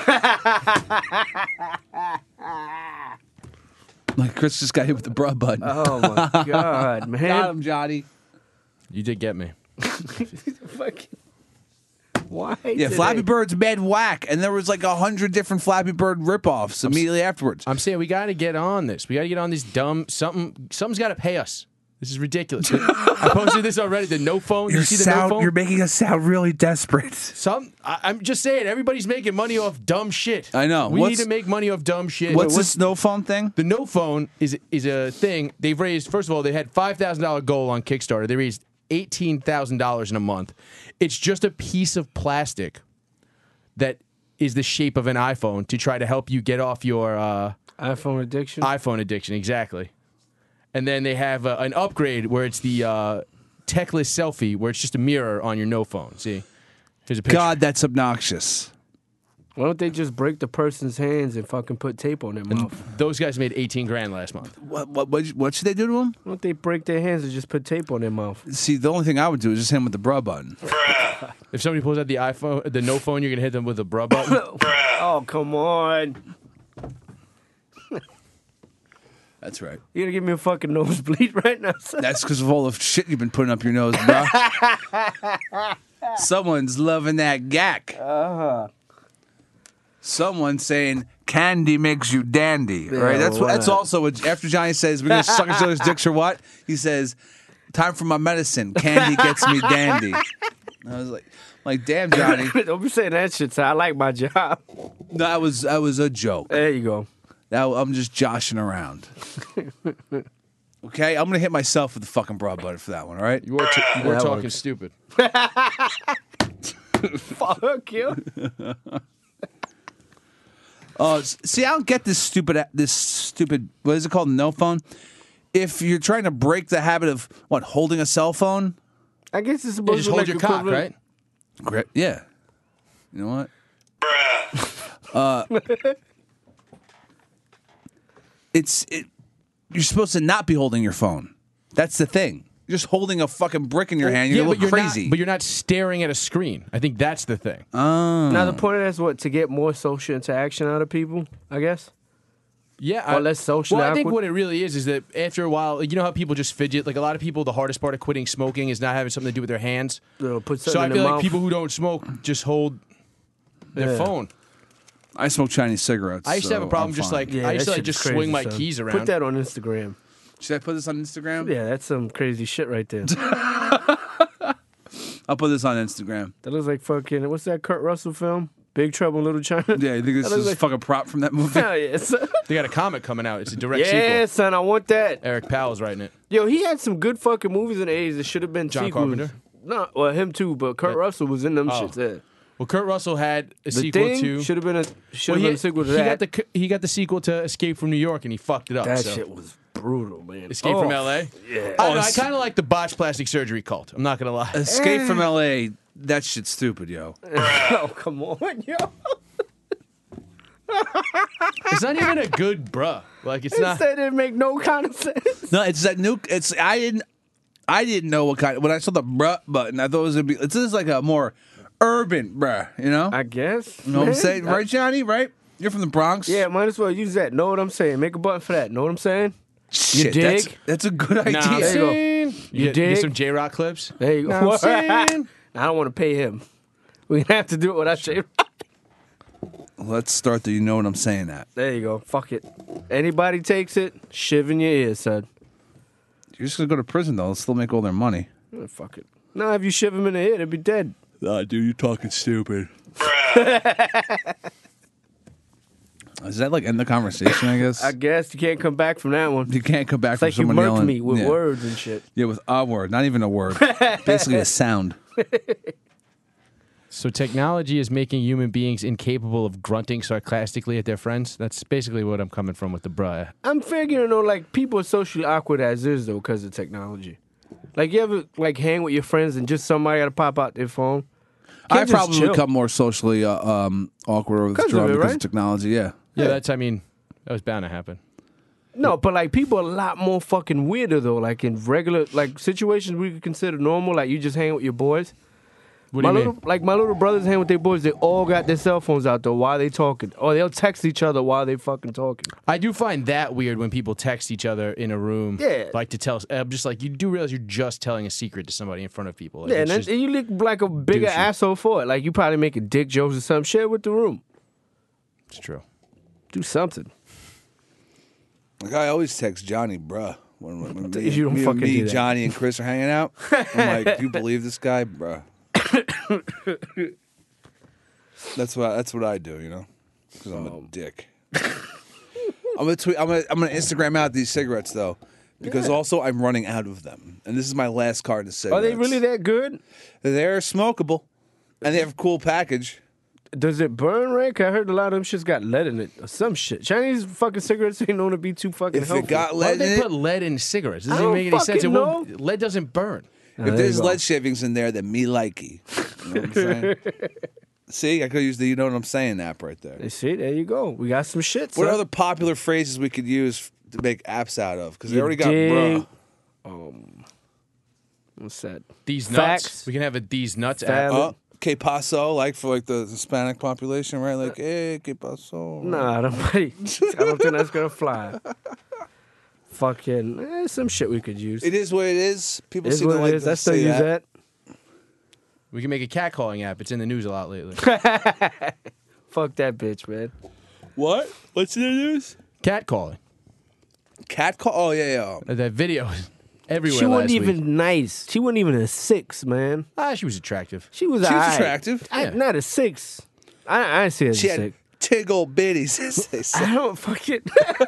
[SPEAKER 3] Like Chris just got hit with the bruh button.
[SPEAKER 5] Oh my god, man.
[SPEAKER 3] Got him, Johnny.
[SPEAKER 4] You did get me.
[SPEAKER 5] Fucking- Why?
[SPEAKER 3] Yeah,
[SPEAKER 5] today?
[SPEAKER 3] Flappy Bird's mad whack, and there was like a hundred different Flappy Bird ripoffs immediately afterwards.
[SPEAKER 4] I'm saying we got to get on this. We got to get on this dumb something. Something's got to pay us. This is ridiculous. I posted this already. The no phone. You see the no phone?
[SPEAKER 3] making us sound really desperate.
[SPEAKER 4] Some. I, I'm just saying. Everybody's making money off dumb shit.
[SPEAKER 3] I know.
[SPEAKER 4] We
[SPEAKER 3] What's-
[SPEAKER 4] need to make money off dumb shit.
[SPEAKER 3] What's this no phone thing?
[SPEAKER 4] The no phone is is a thing. They've raised. First of all, they had five thousand dollar goal on Kickstarter. They raised eighteen thousand dollars in a month. It's just a piece of plastic that is the shape of an iPhone to try to help you get off your uh,
[SPEAKER 5] iPhone addiction.
[SPEAKER 4] iPhone addiction. Exactly. And then they have uh, an upgrade where it's the uh, techless selfie, where it's just a mirror on your no phone. See, here's a picture.
[SPEAKER 3] God, that's obnoxious.
[SPEAKER 5] Why don't they just break the person's hands and fucking put tape on their mouth?
[SPEAKER 4] Those guys made eighteen grand last month.
[SPEAKER 3] What, what, what, what should they do to him?
[SPEAKER 5] Why don't they break their hands and just put tape on their mouth?
[SPEAKER 3] See, the only thing I would do is just hit him with the bruh button.
[SPEAKER 4] If somebody pulls out the iPhone, the no phone, you're gonna hit them with a bruh button.
[SPEAKER 5] Oh, come on.
[SPEAKER 3] That's right.
[SPEAKER 5] You're gonna give me a fucking nosebleed right now, son.
[SPEAKER 3] That's because of all the shit you've been putting up your nose, bro. Someone's loving that gack.
[SPEAKER 5] Uh-huh.
[SPEAKER 3] Someone's saying, candy makes you dandy, right? That's
[SPEAKER 5] well,
[SPEAKER 3] that's
[SPEAKER 5] why not?
[SPEAKER 3] also what, after Johnny says we're gonna suck each other's dicks or what? He says, "Time for my medicine. Candy gets me dandy." And I was like, like, damn, Johnny.
[SPEAKER 5] Don't be saying that shit. So I like my job.
[SPEAKER 3] No, that was that was a joke.
[SPEAKER 5] There you go.
[SPEAKER 3] That, I'm just joshing around. Okay, I'm gonna hit myself with the fucking broad button for that one. All right.
[SPEAKER 4] You were, t- you were
[SPEAKER 5] That
[SPEAKER 4] talking
[SPEAKER 5] works.
[SPEAKER 4] stupid.
[SPEAKER 5] Fuck you.
[SPEAKER 3] Oh, s- see, I don't get this stupid, this stupid. What is it called? No phone. If you're trying to break the habit of what holding a cell phone,
[SPEAKER 5] I guess it's
[SPEAKER 4] Yeah,
[SPEAKER 5] supposed
[SPEAKER 4] just
[SPEAKER 5] to
[SPEAKER 4] hold
[SPEAKER 5] like
[SPEAKER 4] your cock,
[SPEAKER 5] equivalent-
[SPEAKER 4] right?
[SPEAKER 3] Great. Yeah. You know what? Uh, it's it. You're supposed to not be holding your phone. That's the thing. You're just holding a fucking brick in your hand. You're
[SPEAKER 4] yeah,
[SPEAKER 3] gonna
[SPEAKER 4] but
[SPEAKER 3] look
[SPEAKER 4] you're
[SPEAKER 3] crazy.
[SPEAKER 4] Not, but you're not staring at a screen. I think that's the thing.
[SPEAKER 3] oh.
[SPEAKER 5] Now the point of that is what to get more social interaction out of people. I guess.
[SPEAKER 4] Yeah,
[SPEAKER 5] Or less socially
[SPEAKER 4] Well, I think
[SPEAKER 5] awkward?
[SPEAKER 4] what it really is is that after a while, like, you know how people just fidget. Like a lot of people, the hardest part of quitting smoking is not having something to do with their hands.
[SPEAKER 5] They'll put
[SPEAKER 4] So
[SPEAKER 5] something
[SPEAKER 4] I
[SPEAKER 5] in
[SPEAKER 4] feel
[SPEAKER 5] their
[SPEAKER 4] like
[SPEAKER 5] mouth.
[SPEAKER 4] people who don't smoke just hold their
[SPEAKER 5] Yeah.
[SPEAKER 4] phone.
[SPEAKER 3] I smoke Chinese cigarettes.
[SPEAKER 4] I used to have a
[SPEAKER 3] so
[SPEAKER 4] problem
[SPEAKER 3] I'm
[SPEAKER 4] just
[SPEAKER 3] fine.
[SPEAKER 4] like
[SPEAKER 5] Yeah,
[SPEAKER 4] I used
[SPEAKER 5] that
[SPEAKER 4] to like
[SPEAKER 5] shit is
[SPEAKER 4] just
[SPEAKER 5] crazy,
[SPEAKER 4] swing my
[SPEAKER 5] son.
[SPEAKER 4] keys around.
[SPEAKER 5] Put that on Instagram.
[SPEAKER 3] Should I put this on Instagram?
[SPEAKER 5] Yeah, that's some crazy shit right there.
[SPEAKER 3] I'll put this on Instagram.
[SPEAKER 5] That looks like fucking. What's that Kurt Russell film? Big Trouble in Little China.
[SPEAKER 3] Yeah, you think this
[SPEAKER 5] That looks
[SPEAKER 3] is
[SPEAKER 5] like-
[SPEAKER 3] a fucking prop from that movie?
[SPEAKER 5] Hell yeah, son.
[SPEAKER 4] They got a comic coming out. It's a direct
[SPEAKER 5] Yeah,
[SPEAKER 4] sequel.
[SPEAKER 5] son, I want that.
[SPEAKER 4] Eric Powell's writing it.
[SPEAKER 5] Yo, he had some good fucking movies in the eighties that should have been
[SPEAKER 4] John
[SPEAKER 5] sequels.
[SPEAKER 4] Carpenter?
[SPEAKER 5] No, well, him too, but Kurt
[SPEAKER 4] But-
[SPEAKER 5] Russell was in them
[SPEAKER 4] Oh.
[SPEAKER 5] shits. Yeah.
[SPEAKER 4] Well, Kurt Russell had a
[SPEAKER 5] The
[SPEAKER 4] sequel
[SPEAKER 5] Thing
[SPEAKER 4] to.
[SPEAKER 5] should have been a should
[SPEAKER 4] Well,
[SPEAKER 5] have
[SPEAKER 4] he,
[SPEAKER 5] been a sequel to
[SPEAKER 4] he
[SPEAKER 5] that.
[SPEAKER 4] got the he got the sequel to Escape from New York, and he fucked it up.
[SPEAKER 5] that
[SPEAKER 4] so.
[SPEAKER 5] shit was brutal, man.
[SPEAKER 4] Escape
[SPEAKER 5] Oh,
[SPEAKER 4] from L A.
[SPEAKER 5] Yeah.
[SPEAKER 4] I, don't know, I
[SPEAKER 3] it's-
[SPEAKER 4] kind of like the botched plastic surgery cult. I'm not gonna lie.
[SPEAKER 3] Escape from L A. That shit's stupid, yo.
[SPEAKER 5] oh, come on, yo.
[SPEAKER 4] It's not even a good bruh. Like it's
[SPEAKER 5] This
[SPEAKER 4] not.
[SPEAKER 5] that didn't make no kind of sense.
[SPEAKER 3] No, it's that new. It's I didn't. I didn't know what kind. When I saw the bruh button, I thought it was gonna be. This is like a more urban bruh. You know.
[SPEAKER 5] I guess.
[SPEAKER 3] you know what I'm
[SPEAKER 5] man.
[SPEAKER 3] saying,
[SPEAKER 5] I-
[SPEAKER 3] right, Johnny? Right? You're from the Bronx.
[SPEAKER 5] Yeah, might as well use that. Know what I'm saying? Make a button for that. Know what I'm saying?
[SPEAKER 3] Shit,
[SPEAKER 5] You
[SPEAKER 3] that's
[SPEAKER 5] dig?
[SPEAKER 3] that's a good idea.
[SPEAKER 4] Nah, I'm
[SPEAKER 5] There you go.
[SPEAKER 4] saying.
[SPEAKER 5] You
[SPEAKER 4] You get,
[SPEAKER 5] dig?
[SPEAKER 4] get some J Rock clips.
[SPEAKER 5] There you go.
[SPEAKER 4] Know what I'm saying?
[SPEAKER 5] I don't want to pay him. We have to do it without J.
[SPEAKER 3] Let's start the. You know what I'm saying? That
[SPEAKER 5] There you go. Fuck it. Anybody takes it, shiv in your ears, son.
[SPEAKER 3] you're just gonna go to prison though. They'll still make all their money.
[SPEAKER 5] Eh, fuck it. No, if you shiv him in the ear, they'll be dead.
[SPEAKER 3] Nah, dude, you talking stupid. Is that like end the conversation? I guess.
[SPEAKER 5] I guess you can't come back from that one.
[SPEAKER 3] you can't come back
[SPEAKER 5] It's
[SPEAKER 3] from
[SPEAKER 5] like you
[SPEAKER 3] someone
[SPEAKER 5] murked
[SPEAKER 3] yelling.
[SPEAKER 5] me with
[SPEAKER 3] yeah.
[SPEAKER 5] words and shit.
[SPEAKER 3] Yeah, with a word, not even a word. Basically a sound.
[SPEAKER 4] So technology is making human beings incapable of grunting sarcastically at their friends. That's basically what I'm coming from with the bruh.
[SPEAKER 5] I'm figuring though, like people are socially awkward as is though because of technology. Like you ever like hang with your friends and just somebody got to pop out their phone.
[SPEAKER 3] I
[SPEAKER 5] Can't just
[SPEAKER 3] probably
[SPEAKER 5] chill.
[SPEAKER 3] become more socially uh, um, awkward or
[SPEAKER 5] 'Cause of
[SPEAKER 3] withdrawn
[SPEAKER 5] it,
[SPEAKER 3] because
[SPEAKER 5] right?
[SPEAKER 3] of technology. Yeah.
[SPEAKER 4] Yeah, that's. I mean, that was bound to happen.
[SPEAKER 5] No, but like people are a lot more fucking weirder though. Like in regular like situations we could consider normal, like you just hang with your boys.
[SPEAKER 4] What do
[SPEAKER 5] my
[SPEAKER 4] you
[SPEAKER 5] little
[SPEAKER 4] mean?
[SPEAKER 5] like my little brothers hang with their boys. They all got their cell phones out though while they talking, or they'll text each other while they fucking talking.
[SPEAKER 4] I do find that weird when people text each other in a room.
[SPEAKER 5] Yeah.
[SPEAKER 4] Like to tell. I'm just like, you do realize you're just telling a secret to somebody in front of people. Like,
[SPEAKER 5] Yeah, and,
[SPEAKER 4] it's
[SPEAKER 5] then,
[SPEAKER 4] just-
[SPEAKER 5] and you look like a bigger
[SPEAKER 4] douchey.
[SPEAKER 5] asshole for it. Like you probably making dick jokes or something. Share it with the room.
[SPEAKER 4] it's true.
[SPEAKER 5] Do something.
[SPEAKER 3] Like I always text Johnny, bruh. When, when, when me,
[SPEAKER 5] You don't
[SPEAKER 3] me,
[SPEAKER 5] fucking
[SPEAKER 3] me
[SPEAKER 5] do that.
[SPEAKER 3] Johnny, and Chris are hanging out. I'm like, do you believe this guy, bruh? that's what that's what I do, you know, because I'm a dick. I'm gonna tweet. I'm gonna I'm gonna Instagram out these cigarettes though, because also I'm running out of them, and this is my last carton of
[SPEAKER 5] Are
[SPEAKER 3] cigarettes.
[SPEAKER 5] they really that good?
[SPEAKER 3] They're smokable, and they have a cool package.
[SPEAKER 5] Does it burn, right? 'Cause I heard a lot of them shits got lead in it or some shit. Chinese fucking cigarettes ain't known to be too fucking
[SPEAKER 3] If
[SPEAKER 5] healthy.
[SPEAKER 3] it got
[SPEAKER 4] Why
[SPEAKER 3] lead
[SPEAKER 4] would
[SPEAKER 3] in
[SPEAKER 4] they
[SPEAKER 3] it,
[SPEAKER 4] put lead in cigarettes? It
[SPEAKER 5] I
[SPEAKER 4] doesn't
[SPEAKER 5] don't
[SPEAKER 4] make any sense. It
[SPEAKER 5] fucking
[SPEAKER 4] won't, lead doesn't burn.
[SPEAKER 3] if
[SPEAKER 5] there
[SPEAKER 3] there's
[SPEAKER 5] you go.
[SPEAKER 3] lead shavings in there, then me likey. You know what I'm saying? See, I could use the "you know what I'm saying" app right there.
[SPEAKER 5] They see, there you go. We got some shit.
[SPEAKER 3] What
[SPEAKER 5] son.
[SPEAKER 3] other popular phrases we could use to make apps out of? Because they
[SPEAKER 5] You
[SPEAKER 3] already got
[SPEAKER 5] dig?
[SPEAKER 3] bruh.
[SPEAKER 5] What's that?
[SPEAKER 4] These
[SPEAKER 5] Facts.
[SPEAKER 4] nuts. We can have a these nuts
[SPEAKER 5] Fab.
[SPEAKER 4] app.
[SPEAKER 3] Oh, que paso, like for like the Hispanic population, right? Like, hey, que paso.
[SPEAKER 5] Nah, nobody. I don't think that's gonna fly. Fucking, eh, some shit we could use.
[SPEAKER 3] It is what it is. People
[SPEAKER 5] It is
[SPEAKER 3] seem
[SPEAKER 5] what
[SPEAKER 3] to
[SPEAKER 5] it
[SPEAKER 3] like
[SPEAKER 5] is.
[SPEAKER 3] to
[SPEAKER 5] I still
[SPEAKER 3] say
[SPEAKER 5] use
[SPEAKER 3] that.
[SPEAKER 5] that.
[SPEAKER 4] We can make a catcalling app. It's in the news a lot lately.
[SPEAKER 5] Fuck that bitch, man.
[SPEAKER 3] What? What's in the news?
[SPEAKER 4] Catcalling.
[SPEAKER 3] Cat call? Oh, yeah, yeah.
[SPEAKER 4] Uh, That video is everywhere.
[SPEAKER 5] She wasn't
[SPEAKER 4] last
[SPEAKER 5] even
[SPEAKER 4] week.
[SPEAKER 5] nice. She wasn't even a six, man.
[SPEAKER 4] Ah, she was attractive.
[SPEAKER 5] She was.
[SPEAKER 3] She was
[SPEAKER 5] aight.
[SPEAKER 3] attractive.
[SPEAKER 5] I,
[SPEAKER 4] Yeah.
[SPEAKER 5] Not a six. I I didn't see her as
[SPEAKER 3] She
[SPEAKER 5] a
[SPEAKER 3] had
[SPEAKER 5] six.
[SPEAKER 3] tiggle bitties, as they say.
[SPEAKER 5] I don't fucking.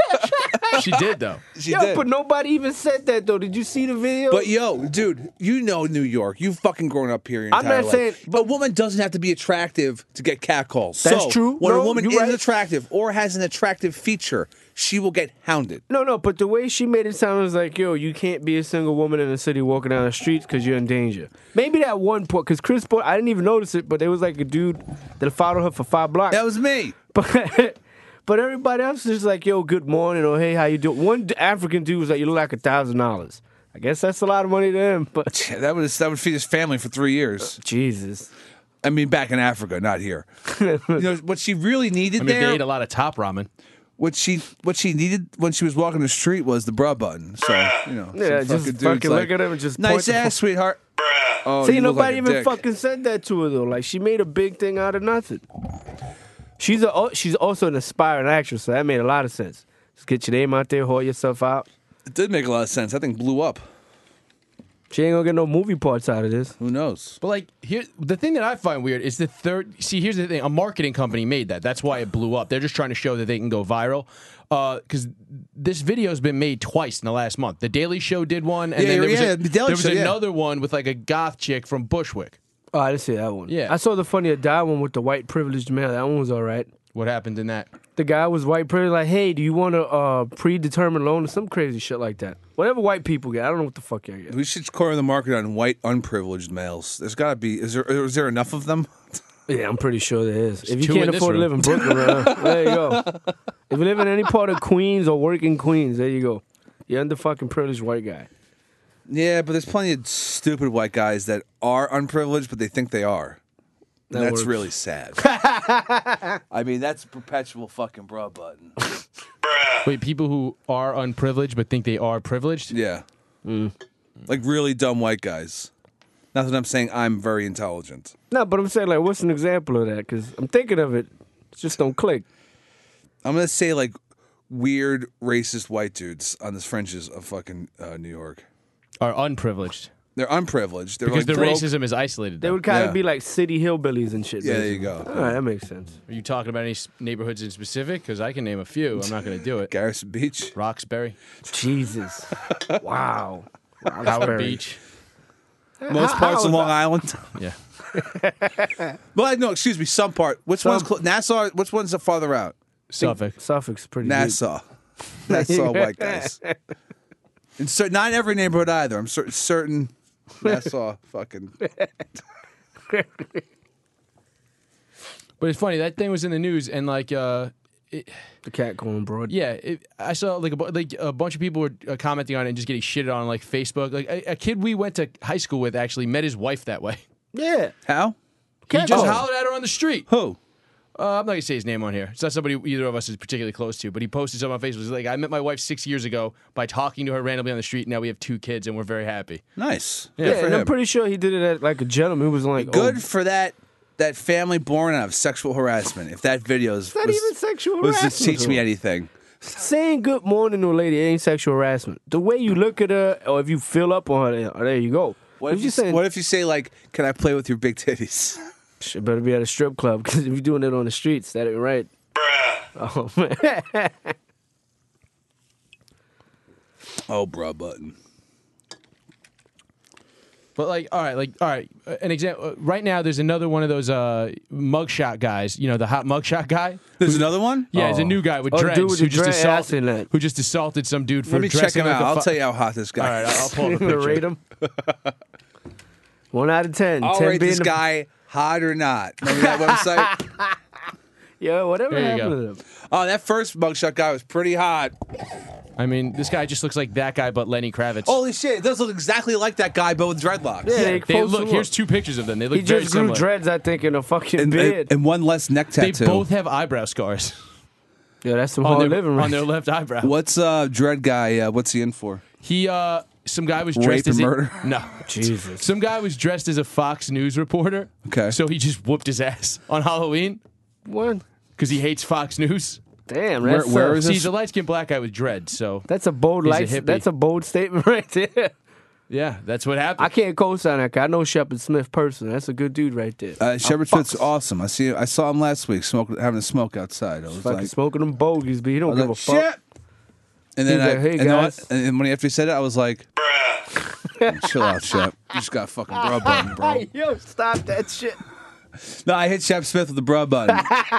[SPEAKER 4] She did though.
[SPEAKER 3] She
[SPEAKER 5] Yo,
[SPEAKER 3] did.
[SPEAKER 5] but nobody even said that though. Did you see the video?
[SPEAKER 3] But yo, dude, you know New York. You've fucking grown up here. Your
[SPEAKER 5] I'm
[SPEAKER 3] entire
[SPEAKER 5] not
[SPEAKER 3] life.
[SPEAKER 5] saying-
[SPEAKER 3] but a woman doesn't have to be attractive to get catcalls.
[SPEAKER 5] That's
[SPEAKER 3] so,
[SPEAKER 5] true.
[SPEAKER 3] When
[SPEAKER 5] No,
[SPEAKER 3] a woman
[SPEAKER 5] you're
[SPEAKER 3] is
[SPEAKER 5] right.
[SPEAKER 3] attractive or has an attractive feature, she will get hounded.
[SPEAKER 5] no, no. But the way she made it sound was like, yo, you can't be a single woman in the city walking down the streets because you're in danger. Maybe that one point, because Chris Paul, I didn't even notice it, but there was like a dude that followed her for five blocks.
[SPEAKER 3] That was me.
[SPEAKER 5] But but everybody else is just like, yo, good morning, or hey, how you doing? One African dude was like, you look like a thousand dollars. I guess that's a lot of money to him, but
[SPEAKER 3] Yeah, that would that would feed his family for three years.
[SPEAKER 5] Jesus.
[SPEAKER 3] I mean, back in Africa, not here. You know what she really needed
[SPEAKER 4] I mean,
[SPEAKER 3] there.
[SPEAKER 4] they ate a lot of top ramen.
[SPEAKER 3] What she what she needed when she was walking the street was the bra button. So you know,
[SPEAKER 5] Yeah,
[SPEAKER 3] some
[SPEAKER 5] just
[SPEAKER 3] fucking dude's
[SPEAKER 5] fucking
[SPEAKER 3] like,
[SPEAKER 5] look at him and just
[SPEAKER 3] nice
[SPEAKER 5] point the
[SPEAKER 3] ass,
[SPEAKER 5] phone.
[SPEAKER 3] sweetheart. Oh,
[SPEAKER 5] See,
[SPEAKER 3] you look
[SPEAKER 5] nobody
[SPEAKER 3] like a
[SPEAKER 5] even
[SPEAKER 3] dick.
[SPEAKER 5] fucking said that to her though. Like she made a big thing out of nothing. She's a she's also an aspiring actress, so that made a lot of sense. Just get your name out there, hold yourself out.
[SPEAKER 3] It did make a lot of sense. That thing blew up.
[SPEAKER 5] She ain't gonna get no movie parts out of this.
[SPEAKER 3] Who knows?
[SPEAKER 4] But like here, the thing that I find weird is the third. See, here's the thing: a marketing company made that. That's why it blew up. They're just trying to show that they can go viral. Because this video's been made twice in the last month. The Daily Show did one, and
[SPEAKER 3] Yeah,
[SPEAKER 4] then there was,
[SPEAKER 3] yeah,
[SPEAKER 4] a-
[SPEAKER 3] the Daily
[SPEAKER 4] there was
[SPEAKER 3] Show, yeah.
[SPEAKER 4] another one with like a goth chick from Bushwick.
[SPEAKER 5] Oh, I didn't see that one.
[SPEAKER 4] Yeah.
[SPEAKER 5] I saw the Funny or Die one with the white privileged male. That one was all right.
[SPEAKER 4] What happened in that?
[SPEAKER 5] The guy was white privileged, like, hey, do you want a uh, predetermined loan or some crazy shit like that? Whatever white people get, I don't know what the fuck y'all get.
[SPEAKER 3] We should corner the market on white, unprivileged males. There's got to be. Is there? Is there enough of them?
[SPEAKER 5] Yeah, I'm pretty sure there is. If you
[SPEAKER 4] two
[SPEAKER 5] can't
[SPEAKER 4] in this
[SPEAKER 5] afford to
[SPEAKER 4] room.
[SPEAKER 5] live in Brooklyn, uh, there you go. If you live in any part of Queens or work in Queens, there you go. You're under fucking privileged white guy.
[SPEAKER 3] Yeah, but there's plenty of stupid white guys that are unprivileged, but they think they are. And
[SPEAKER 5] That
[SPEAKER 3] that's
[SPEAKER 5] works.
[SPEAKER 3] really sad. I mean, that's a perpetual fucking bra button.
[SPEAKER 4] Wait, people who are unprivileged but think they are privileged?
[SPEAKER 3] Yeah.
[SPEAKER 5] Mm.
[SPEAKER 3] Like really dumb white guys. Not that I'm saying I'm very intelligent.
[SPEAKER 5] No, but I'm saying, like, what's an example of that? Because I'm thinking of it. It just don't click.
[SPEAKER 3] I'm going to say like weird racist white dudes on the fringes of fucking uh, New York.
[SPEAKER 4] Are unprivileged.
[SPEAKER 3] They're unprivileged. They're
[SPEAKER 4] Because
[SPEAKER 3] like
[SPEAKER 4] the
[SPEAKER 3] broke.
[SPEAKER 4] racism is isolated.
[SPEAKER 5] They
[SPEAKER 4] Them.
[SPEAKER 5] would kind of
[SPEAKER 3] Yeah.
[SPEAKER 5] be like city hillbillies and shit.
[SPEAKER 3] Yeah, there you
[SPEAKER 5] basically.
[SPEAKER 3] go.
[SPEAKER 5] All right, that makes sense.
[SPEAKER 4] Are you talking about any s- neighborhoods in specific? Because I can name a few. I'm not going to do it.
[SPEAKER 3] Garrison Beach.
[SPEAKER 4] Roxbury,
[SPEAKER 5] Jesus. Wow.
[SPEAKER 4] Howard
[SPEAKER 5] Roxbury.
[SPEAKER 4] Beach.
[SPEAKER 3] Most
[SPEAKER 5] How-
[SPEAKER 3] parts
[SPEAKER 5] how
[SPEAKER 3] of
[SPEAKER 5] is
[SPEAKER 3] Long
[SPEAKER 5] that-
[SPEAKER 3] Island.
[SPEAKER 4] Yeah.
[SPEAKER 3] Well, no, excuse me, some part. Which
[SPEAKER 5] Some.
[SPEAKER 3] one's clo- Nassau? Which one's the farther out?
[SPEAKER 4] Suffolk.
[SPEAKER 5] Suffolk's pretty deep.
[SPEAKER 3] Nassau. Nassau white guys. And so, not every neighborhood either. I'm certain certain Nassau fucking.
[SPEAKER 4] But it's funny that thing was in the news, and like, uh, it,
[SPEAKER 5] The cat going broad.
[SPEAKER 4] yeah, it, I saw like a bu- like a bunch of people were uh, commenting on it and just getting shitted on like Facebook. Like a, a kid we went to high school with actually met his wife that way.
[SPEAKER 5] Yeah.
[SPEAKER 3] How?
[SPEAKER 4] He
[SPEAKER 5] Cat
[SPEAKER 4] just
[SPEAKER 5] call.
[SPEAKER 4] hollered at her on the street.
[SPEAKER 3] Who?
[SPEAKER 4] Uh, I'm not gonna say his name on here. It's not somebody either of us is particularly close to, but he posted something on Facebook. He's like, I met my wife six years ago by talking to her randomly on the street. Now we have two kids and we're very happy.
[SPEAKER 3] Nice.
[SPEAKER 5] Yeah,
[SPEAKER 3] Good for
[SPEAKER 5] and I'm
[SPEAKER 3] him.
[SPEAKER 5] pretty sure he did it at like a gentleman. He was like,
[SPEAKER 3] Good
[SPEAKER 5] oh,
[SPEAKER 3] for that that family born out of sexual harassment. If that video is
[SPEAKER 5] not
[SPEAKER 3] was,
[SPEAKER 5] even sexual
[SPEAKER 3] was to
[SPEAKER 5] harassment,
[SPEAKER 3] teach me
[SPEAKER 5] though.
[SPEAKER 3] anything.
[SPEAKER 5] saying good morning to a lady ain't sexual harassment. The way you look at her, or if you fill up on her, there you go.
[SPEAKER 3] What if, you,
[SPEAKER 5] saying,
[SPEAKER 3] what if you say like, "Can I play with your big titties?"
[SPEAKER 5] shit better be at a strip club, because if you're doing it on the streets, that ain't right. Oh man.
[SPEAKER 3] Oh, bruh, button.
[SPEAKER 4] But like, all right, like, all right. uh, An example. Uh, right now, there's another one of those uh, mugshot guys. You know, the hot mugshot guy.
[SPEAKER 3] There's another one.
[SPEAKER 4] Yeah, he's a new guy with
[SPEAKER 5] Oh, the
[SPEAKER 4] dreads
[SPEAKER 5] dude with
[SPEAKER 4] who
[SPEAKER 5] the
[SPEAKER 4] just
[SPEAKER 5] dread- yeah, I seen
[SPEAKER 4] assaulted
[SPEAKER 5] that.
[SPEAKER 4] who just assaulted some dude for
[SPEAKER 3] Let me check
[SPEAKER 4] dressing
[SPEAKER 3] him
[SPEAKER 4] like
[SPEAKER 3] out.
[SPEAKER 4] a
[SPEAKER 3] I'll
[SPEAKER 4] fu-
[SPEAKER 3] tell you how hot this guy.
[SPEAKER 4] All right,
[SPEAKER 3] is.
[SPEAKER 4] I'll pull up a
[SPEAKER 5] You gonna
[SPEAKER 4] picture.
[SPEAKER 5] rate him? One out of ten.
[SPEAKER 3] I'll
[SPEAKER 5] ten
[SPEAKER 3] rate
[SPEAKER 5] being
[SPEAKER 3] this
[SPEAKER 5] the-
[SPEAKER 3] guy hot or not. Remember that website?
[SPEAKER 5] Yeah, whatever
[SPEAKER 4] There you
[SPEAKER 5] happened
[SPEAKER 4] go.
[SPEAKER 5] to them.
[SPEAKER 3] Oh, that first mugshot guy was pretty hot.
[SPEAKER 4] I mean, this guy just looks like that guy, but Lenny Kravitz.
[SPEAKER 3] Holy shit! It does look exactly like that guy, but with dreadlocks.
[SPEAKER 5] Yeah,
[SPEAKER 4] yeah,
[SPEAKER 5] they
[SPEAKER 4] they,
[SPEAKER 5] close
[SPEAKER 4] look.
[SPEAKER 5] to
[SPEAKER 4] Here's
[SPEAKER 5] look.
[SPEAKER 4] two pictures of them. They look
[SPEAKER 5] He
[SPEAKER 4] very
[SPEAKER 5] just grew
[SPEAKER 4] similar.
[SPEAKER 5] dreads, I think, in a fucking
[SPEAKER 3] And,
[SPEAKER 5] beard.
[SPEAKER 3] and, and one less neck
[SPEAKER 4] They
[SPEAKER 3] tattoo.
[SPEAKER 4] both have eyebrow scars
[SPEAKER 5] yeah, that's some
[SPEAKER 4] on
[SPEAKER 5] hard
[SPEAKER 4] their,
[SPEAKER 5] living, right?
[SPEAKER 4] on their left eyebrow.
[SPEAKER 3] What's uh dread guy? Uh, what's he in for?
[SPEAKER 4] He, uh, some guy was
[SPEAKER 3] Rape
[SPEAKER 4] dressed
[SPEAKER 3] and
[SPEAKER 4] as a-
[SPEAKER 3] murder?
[SPEAKER 4] no,
[SPEAKER 5] Jesus.
[SPEAKER 4] some guy was dressed as a Fox News reporter.
[SPEAKER 3] Okay.
[SPEAKER 4] so he just whooped his ass on Halloween
[SPEAKER 5] What?
[SPEAKER 4] because he hates Fox News.
[SPEAKER 5] Damn,
[SPEAKER 3] Where-
[SPEAKER 5] that's
[SPEAKER 3] where
[SPEAKER 5] uh,
[SPEAKER 3] is
[SPEAKER 4] See,
[SPEAKER 3] this?
[SPEAKER 4] he's a light skinned black guy with dreads, so
[SPEAKER 5] that's a bold
[SPEAKER 4] He's a
[SPEAKER 5] light.
[SPEAKER 4] hippie.
[SPEAKER 5] That's a bold statement right there.
[SPEAKER 4] yeah, that's what happened.
[SPEAKER 5] I can't co-sign that guy. I know Shepard Smith personally. That's a good dude right there.
[SPEAKER 3] Uh, Shepard
[SPEAKER 5] Oh,
[SPEAKER 3] Smith's awesome. I see. I saw him last week smoking, having a smoke outside. I was
[SPEAKER 5] Fucking
[SPEAKER 3] like,
[SPEAKER 5] smoking them bogeys, but he
[SPEAKER 3] I
[SPEAKER 5] don't
[SPEAKER 3] was
[SPEAKER 5] give
[SPEAKER 3] like,
[SPEAKER 5] a fuck.
[SPEAKER 3] shit. And then
[SPEAKER 5] He's
[SPEAKER 3] I,
[SPEAKER 5] like, "Hey,
[SPEAKER 3] and, you know
[SPEAKER 5] guys."
[SPEAKER 3] what? and then when he, after he said it, I was like, chill out, Shep. You just got a fucking bruh button, bro.
[SPEAKER 5] Yo, stop that shit.
[SPEAKER 3] No, I hit Shep Smith with the bruh button.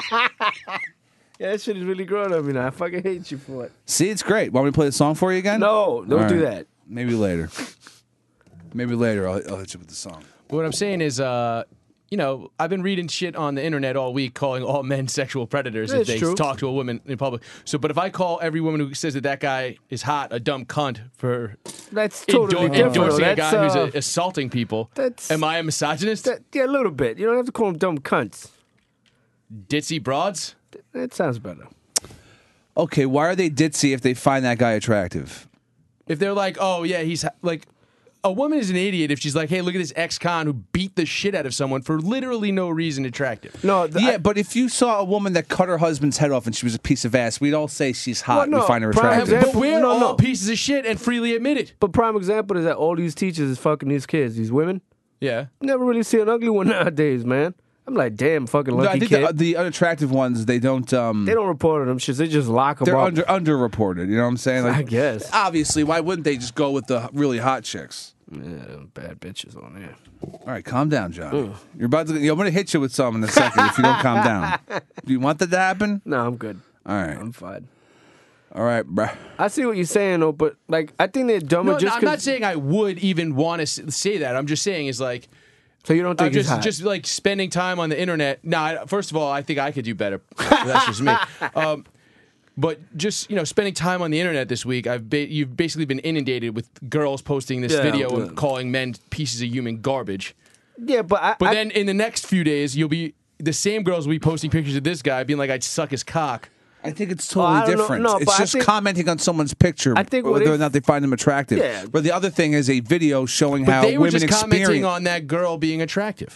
[SPEAKER 5] Yeah, that shit is really growing on me now. I fucking hate you for it.
[SPEAKER 3] See, it's great. Want me to play the song for you again?
[SPEAKER 5] No, don't
[SPEAKER 3] All
[SPEAKER 5] do
[SPEAKER 3] right.
[SPEAKER 5] that.
[SPEAKER 3] Maybe later. Maybe later I'll, I'll hit you with the song.
[SPEAKER 4] But what I'm saying is, uh, you know, I've been reading shit on the internet all week calling all men sexual predators if
[SPEAKER 5] It's
[SPEAKER 4] they
[SPEAKER 5] true.
[SPEAKER 4] talk to a woman in public. So, but if I call every woman who says that that guy is hot a dumb cunt for
[SPEAKER 5] That's totally
[SPEAKER 4] endor-
[SPEAKER 5] different.
[SPEAKER 4] endorsing a
[SPEAKER 5] That's,
[SPEAKER 4] guy who's
[SPEAKER 5] uh,
[SPEAKER 4] uh, assaulting people,
[SPEAKER 5] that's-
[SPEAKER 4] am I a misogynist?
[SPEAKER 5] that, yeah, a little bit. You don't have to call them dumb cunts.
[SPEAKER 4] Ditzy broads?
[SPEAKER 5] That sounds better.
[SPEAKER 3] Okay, why are they ditzy if they find that guy attractive?
[SPEAKER 4] If they're like, oh yeah, he's ha-, like, a woman is an idiot if she's like, hey, look at this ex-con who beat the shit out of someone for literally no reason attractive.
[SPEAKER 5] No, th-
[SPEAKER 3] Yeah,
[SPEAKER 5] I-
[SPEAKER 3] but if you saw a woman that cut her husband's head off and she was a piece of ass, we'd all say she's hot.
[SPEAKER 5] Well, no,
[SPEAKER 3] we find her
[SPEAKER 5] prime
[SPEAKER 3] attractive.
[SPEAKER 5] example-
[SPEAKER 4] But we're
[SPEAKER 5] no,
[SPEAKER 4] all
[SPEAKER 5] no.
[SPEAKER 4] pieces of shit and freely admit it.
[SPEAKER 5] But prime example is that all these teachers is fucking these kids, these women.
[SPEAKER 4] Yeah.
[SPEAKER 5] Never really see an ugly one nowadays, man. I'm like, damn, fucking
[SPEAKER 3] No,
[SPEAKER 5] lucky
[SPEAKER 3] I think
[SPEAKER 5] kid.
[SPEAKER 3] the, the unattractive ones, they don't. Um,
[SPEAKER 5] they don't report on them shits. They just lock them
[SPEAKER 3] they're
[SPEAKER 5] up.
[SPEAKER 3] under underreported. You know what I'm saying? Like,
[SPEAKER 5] I guess.
[SPEAKER 3] Obviously, why wouldn't they just go with the really hot chicks?
[SPEAKER 5] Yeah, them bad bitches on there.
[SPEAKER 3] All right, calm down, Johnny. You're about to. I'm going to hit you with some in a second if you don't calm down. Do you want that to happen?
[SPEAKER 5] No, I'm good.
[SPEAKER 3] All right,
[SPEAKER 5] I'm fine.
[SPEAKER 3] all right, bruh.
[SPEAKER 5] I see what you're saying though, but like, I think they're dumber
[SPEAKER 4] No,
[SPEAKER 5] just
[SPEAKER 4] no, I'm
[SPEAKER 5] 'cause-
[SPEAKER 4] not saying I would even want to say that. I'm just saying is like,
[SPEAKER 5] So you don't
[SPEAKER 4] I'm
[SPEAKER 5] think he's
[SPEAKER 4] just
[SPEAKER 5] hot?
[SPEAKER 4] just like spending time on the internet. Nah, first of all, I think I could do better. That's just me. Um, but just you know, spending time on the internet this week, I've ba- you've basically been inundated with girls posting this
[SPEAKER 5] Yeah,
[SPEAKER 4] video
[SPEAKER 5] yeah.
[SPEAKER 4] and calling men pieces of human garbage.
[SPEAKER 5] yeah, but I.
[SPEAKER 4] But
[SPEAKER 5] I,
[SPEAKER 4] then in the next few days, you'll be the same girls will be posting pictures of this guy, being like, "I'd suck his cock."
[SPEAKER 3] I think it's
[SPEAKER 5] Oh, I
[SPEAKER 3] totally
[SPEAKER 5] don't know.
[SPEAKER 3] different.
[SPEAKER 5] No,
[SPEAKER 3] it's
[SPEAKER 5] but I
[SPEAKER 3] just
[SPEAKER 5] think-
[SPEAKER 3] commenting on someone's picture,
[SPEAKER 5] I think what
[SPEAKER 3] whether or
[SPEAKER 5] if-
[SPEAKER 3] not they find them attractive.
[SPEAKER 5] Yeah.
[SPEAKER 3] But the other thing is a video showing
[SPEAKER 4] But
[SPEAKER 3] how
[SPEAKER 4] they were
[SPEAKER 3] women
[SPEAKER 4] just commenting
[SPEAKER 3] experience.
[SPEAKER 4] on that girl being attractive.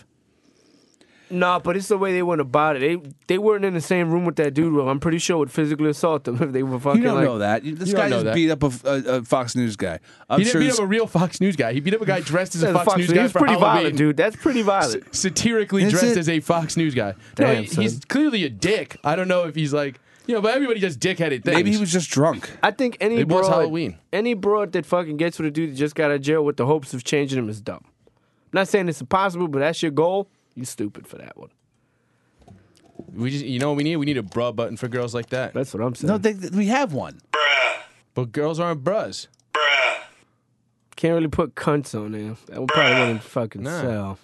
[SPEAKER 5] No, but it's the way they went about it. They they weren't in the same room with that dude. Well, I'm pretty sure would physically assault them if they were fucking.
[SPEAKER 3] You don't
[SPEAKER 5] like,
[SPEAKER 3] know that. You- This
[SPEAKER 4] You
[SPEAKER 3] guy
[SPEAKER 4] don't know
[SPEAKER 3] just
[SPEAKER 4] that.
[SPEAKER 3] beat up a, a, a Fox News guy. I'm
[SPEAKER 4] He didn't
[SPEAKER 3] sure
[SPEAKER 4] beat
[SPEAKER 3] this-
[SPEAKER 4] up a real Fox News guy. He beat up a guy dressed as a
[SPEAKER 5] That's
[SPEAKER 4] Fox, News guy
[SPEAKER 5] He's
[SPEAKER 4] for
[SPEAKER 5] pretty
[SPEAKER 4] Halloween.
[SPEAKER 5] violent, dude. That's pretty violent.
[SPEAKER 4] Satirically
[SPEAKER 3] Is
[SPEAKER 4] dressed
[SPEAKER 3] it?
[SPEAKER 4] as a Fox News guy. no,
[SPEAKER 5] Damn,
[SPEAKER 4] he- he's
[SPEAKER 5] son.
[SPEAKER 4] clearly a dick. I don't know if he's like, you know, but everybody does dickheaded things.
[SPEAKER 3] Maybe he was just drunk.
[SPEAKER 5] I think any
[SPEAKER 4] It was
[SPEAKER 5] broad,
[SPEAKER 4] Halloween.
[SPEAKER 5] any broad that fucking gets with a dude that just got out of jail with the hopes of changing him is dumb. I'm not saying it's impossible, but that's your goal. You stupid for that one.
[SPEAKER 4] We just, you know, what we need we need a bruh button for girls like that.
[SPEAKER 5] That's what I'm saying.
[SPEAKER 3] No, they, we have one.
[SPEAKER 4] But girls aren't brus.
[SPEAKER 5] Can't really put cunts on there. That one probably wouldn't fucking
[SPEAKER 4] Nah.
[SPEAKER 5] sell.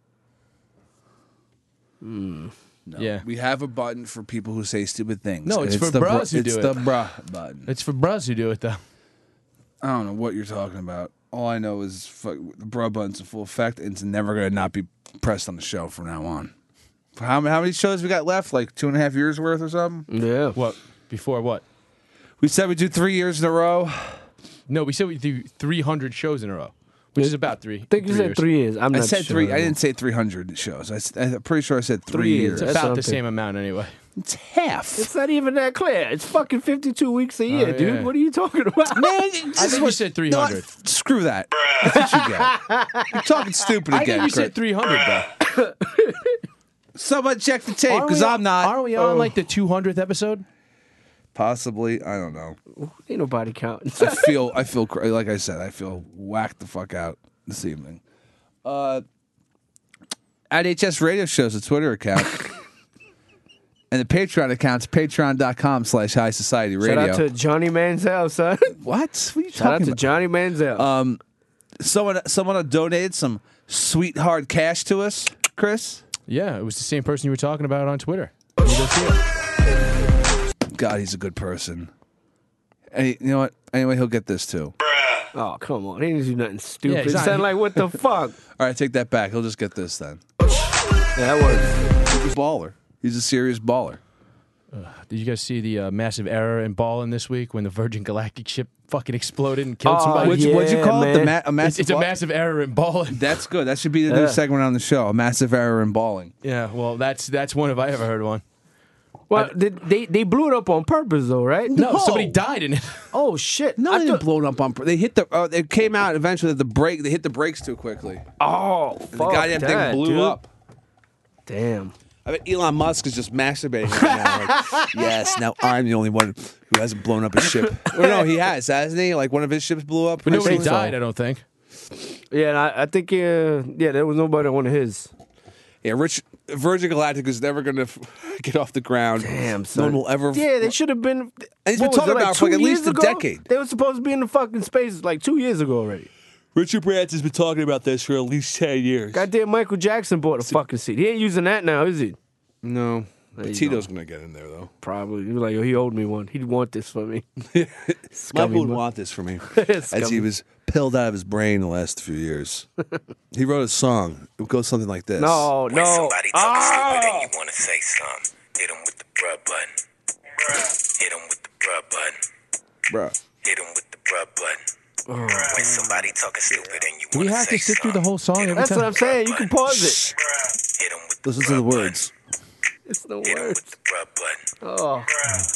[SPEAKER 3] No.
[SPEAKER 4] Yeah.
[SPEAKER 3] We have a button for people who say stupid things.
[SPEAKER 4] No, it's
[SPEAKER 3] And
[SPEAKER 4] for
[SPEAKER 3] the
[SPEAKER 4] bras who
[SPEAKER 3] It's
[SPEAKER 4] do
[SPEAKER 3] the
[SPEAKER 4] it.
[SPEAKER 3] bruh button.
[SPEAKER 4] It's for brus who do it though.
[SPEAKER 3] I don't know what you're talking about. All I know is fuck, the bruh button's in full effect, and it's never going to not be pressed on the show from now on. How, how many shows we got left? Like two and a half years worth or something?
[SPEAKER 5] Yeah.
[SPEAKER 4] What? Before what?
[SPEAKER 3] We said we do three years in a row.
[SPEAKER 4] No, we said we do three hundred shows in a row, which is about three.
[SPEAKER 5] I think you
[SPEAKER 4] three
[SPEAKER 5] said
[SPEAKER 4] years.
[SPEAKER 5] three years. I'm
[SPEAKER 3] I
[SPEAKER 5] not
[SPEAKER 3] said
[SPEAKER 5] sure.
[SPEAKER 3] three. I didn't say three hundred shows. I, s- I'm pretty sure I said three,
[SPEAKER 5] Three
[SPEAKER 3] years.
[SPEAKER 5] years.
[SPEAKER 4] It's
[SPEAKER 5] That's
[SPEAKER 4] about the
[SPEAKER 5] something.
[SPEAKER 4] same amount anyway.
[SPEAKER 3] It's half.
[SPEAKER 5] It's not even that clear. It's fucking fifty-two weeks a year,
[SPEAKER 4] Oh,
[SPEAKER 5] dude.
[SPEAKER 4] yeah.
[SPEAKER 5] What are you talking about?
[SPEAKER 3] Man,
[SPEAKER 4] I think you said three hundred.
[SPEAKER 3] Screw that. That's what you get. You're talking stupid
[SPEAKER 4] I
[SPEAKER 3] again.
[SPEAKER 4] think you
[SPEAKER 3] Chris.
[SPEAKER 4] said three hundred though.
[SPEAKER 3] Someone check the tape
[SPEAKER 4] Aren't
[SPEAKER 3] because
[SPEAKER 4] we
[SPEAKER 3] I'm
[SPEAKER 4] on-
[SPEAKER 3] not.
[SPEAKER 4] Aren't we on like the two hundredth episode?
[SPEAKER 3] Possibly. I don't know.
[SPEAKER 5] Ain't nobody counting.
[SPEAKER 3] I feel. I feel. cr- Like I said, I feel whacked the fuck out this evening. Uh, at H S Radio Show's a Twitter account. And the Patreon account's patreon.com slash high society radio.
[SPEAKER 5] Shout out to Johnny Manziel, son.
[SPEAKER 3] what? What are you
[SPEAKER 5] Shout out
[SPEAKER 3] talking
[SPEAKER 5] to
[SPEAKER 3] about?
[SPEAKER 5] Johnny Manziel.
[SPEAKER 3] Um, someone someone donated some sweet hard cash to us, Chris.
[SPEAKER 4] Yeah, it was the same person you were talking about on Twitter.
[SPEAKER 3] God, he's a good person. Hey, you know what? Anyway, he'll get this too.
[SPEAKER 5] oh, come on. He didn't do nothing stupid.
[SPEAKER 4] Yeah, he's
[SPEAKER 5] It
[SPEAKER 4] not-
[SPEAKER 5] sounded like, what the fuck?
[SPEAKER 3] All right, take that back. He'll just get this then.
[SPEAKER 5] Yeah, that works.
[SPEAKER 3] He's a baller. He's a serious baller.
[SPEAKER 4] Did you guys see the uh, massive error in balling this week when the Virgin Galactic ship fucking exploded and killed
[SPEAKER 5] Oh,
[SPEAKER 4] somebody?
[SPEAKER 3] Which, what'd you
[SPEAKER 5] yeah,
[SPEAKER 3] call it? The
[SPEAKER 5] man.
[SPEAKER 3] ma- a
[SPEAKER 4] It's,
[SPEAKER 3] massive.
[SPEAKER 4] it's a
[SPEAKER 3] what?
[SPEAKER 4] massive error in balling.
[SPEAKER 3] That's good. That should be the new
[SPEAKER 5] Yeah.
[SPEAKER 3] segment on the show. A massive error in balling.
[SPEAKER 4] Yeah, well, that's that's one if I ever heard one.
[SPEAKER 5] Well, they, they they blew it up on purpose, though, right?
[SPEAKER 4] No,
[SPEAKER 3] No.
[SPEAKER 4] somebody died in it.
[SPEAKER 5] Oh shit!
[SPEAKER 3] No,
[SPEAKER 5] I
[SPEAKER 3] they didn't
[SPEAKER 5] thought-
[SPEAKER 3] blow it up on. pur- They hit the. Uh, it came out eventually. That the brake. They hit the brakes too quickly.
[SPEAKER 5] Oh,
[SPEAKER 3] The
[SPEAKER 5] fuck
[SPEAKER 3] goddamn
[SPEAKER 5] that,
[SPEAKER 3] thing blew
[SPEAKER 5] dude.
[SPEAKER 3] up.
[SPEAKER 5] Damn.
[SPEAKER 3] I bet Elon Musk is just masturbating right now. Like, yes, now I'm the only one who hasn't blown up his ship. Well, no, he has, hasn't he? Like one of his ships blew up.
[SPEAKER 4] But nobody
[SPEAKER 5] think so.
[SPEAKER 4] died, I don't think.
[SPEAKER 5] Yeah, and I, I think uh, yeah, there was nobody on one of his.
[SPEAKER 3] Yeah, Rich Virgin Galactic is never going to f- get off the ground.
[SPEAKER 5] Damn,
[SPEAKER 3] no
[SPEAKER 5] son.
[SPEAKER 3] one will ever.
[SPEAKER 5] Yeah, they should have been.
[SPEAKER 3] And he's
[SPEAKER 5] what
[SPEAKER 3] been
[SPEAKER 5] was
[SPEAKER 3] talking
[SPEAKER 5] it,
[SPEAKER 3] about it for, like,
[SPEAKER 5] two
[SPEAKER 3] at least
[SPEAKER 5] years
[SPEAKER 3] a
[SPEAKER 5] ago?
[SPEAKER 3] decade.
[SPEAKER 5] They were supposed to be in the fucking space like two years ago already.
[SPEAKER 3] Richard Branson has been talking about this for at least ten years.
[SPEAKER 5] Goddamn, Michael Jackson bought a fucking seat. He ain't using that now, is he?
[SPEAKER 3] No,
[SPEAKER 5] There
[SPEAKER 3] but
[SPEAKER 5] you
[SPEAKER 3] Tito's going to get in there though.
[SPEAKER 5] Probably. He was like, oh, he owed me one. He'd want this for me.
[SPEAKER 3] Michael
[SPEAKER 5] Scummy
[SPEAKER 3] would
[SPEAKER 5] mo-
[SPEAKER 3] want this for me, as he
[SPEAKER 5] Scummy.
[SPEAKER 3] was pilled out of his brain the last few years. He wrote a song. It goes something like this.
[SPEAKER 5] No,
[SPEAKER 6] When
[SPEAKER 5] no.
[SPEAKER 6] somebody talking stupid
[SPEAKER 5] Ah!
[SPEAKER 6] and you wanna say something, hit 'em with the bruh button. Hit 'em with the bruh button.
[SPEAKER 3] Bruh.
[SPEAKER 6] Hit 'em with the bruh button. When somebody talking stupid and you
[SPEAKER 4] Do we
[SPEAKER 6] wanna
[SPEAKER 4] have
[SPEAKER 6] say
[SPEAKER 4] to sit through the
[SPEAKER 6] something,
[SPEAKER 4] whole song
[SPEAKER 6] hit 'em
[SPEAKER 4] every
[SPEAKER 5] That's
[SPEAKER 4] time?
[SPEAKER 5] what I'm saying. You can pause it.
[SPEAKER 6] Hit 'em with the
[SPEAKER 3] Listen to the
[SPEAKER 6] bruh
[SPEAKER 3] words.
[SPEAKER 5] It's no
[SPEAKER 6] button. Hit 'em
[SPEAKER 5] words.
[SPEAKER 6] with the bruh button.
[SPEAKER 5] Oh.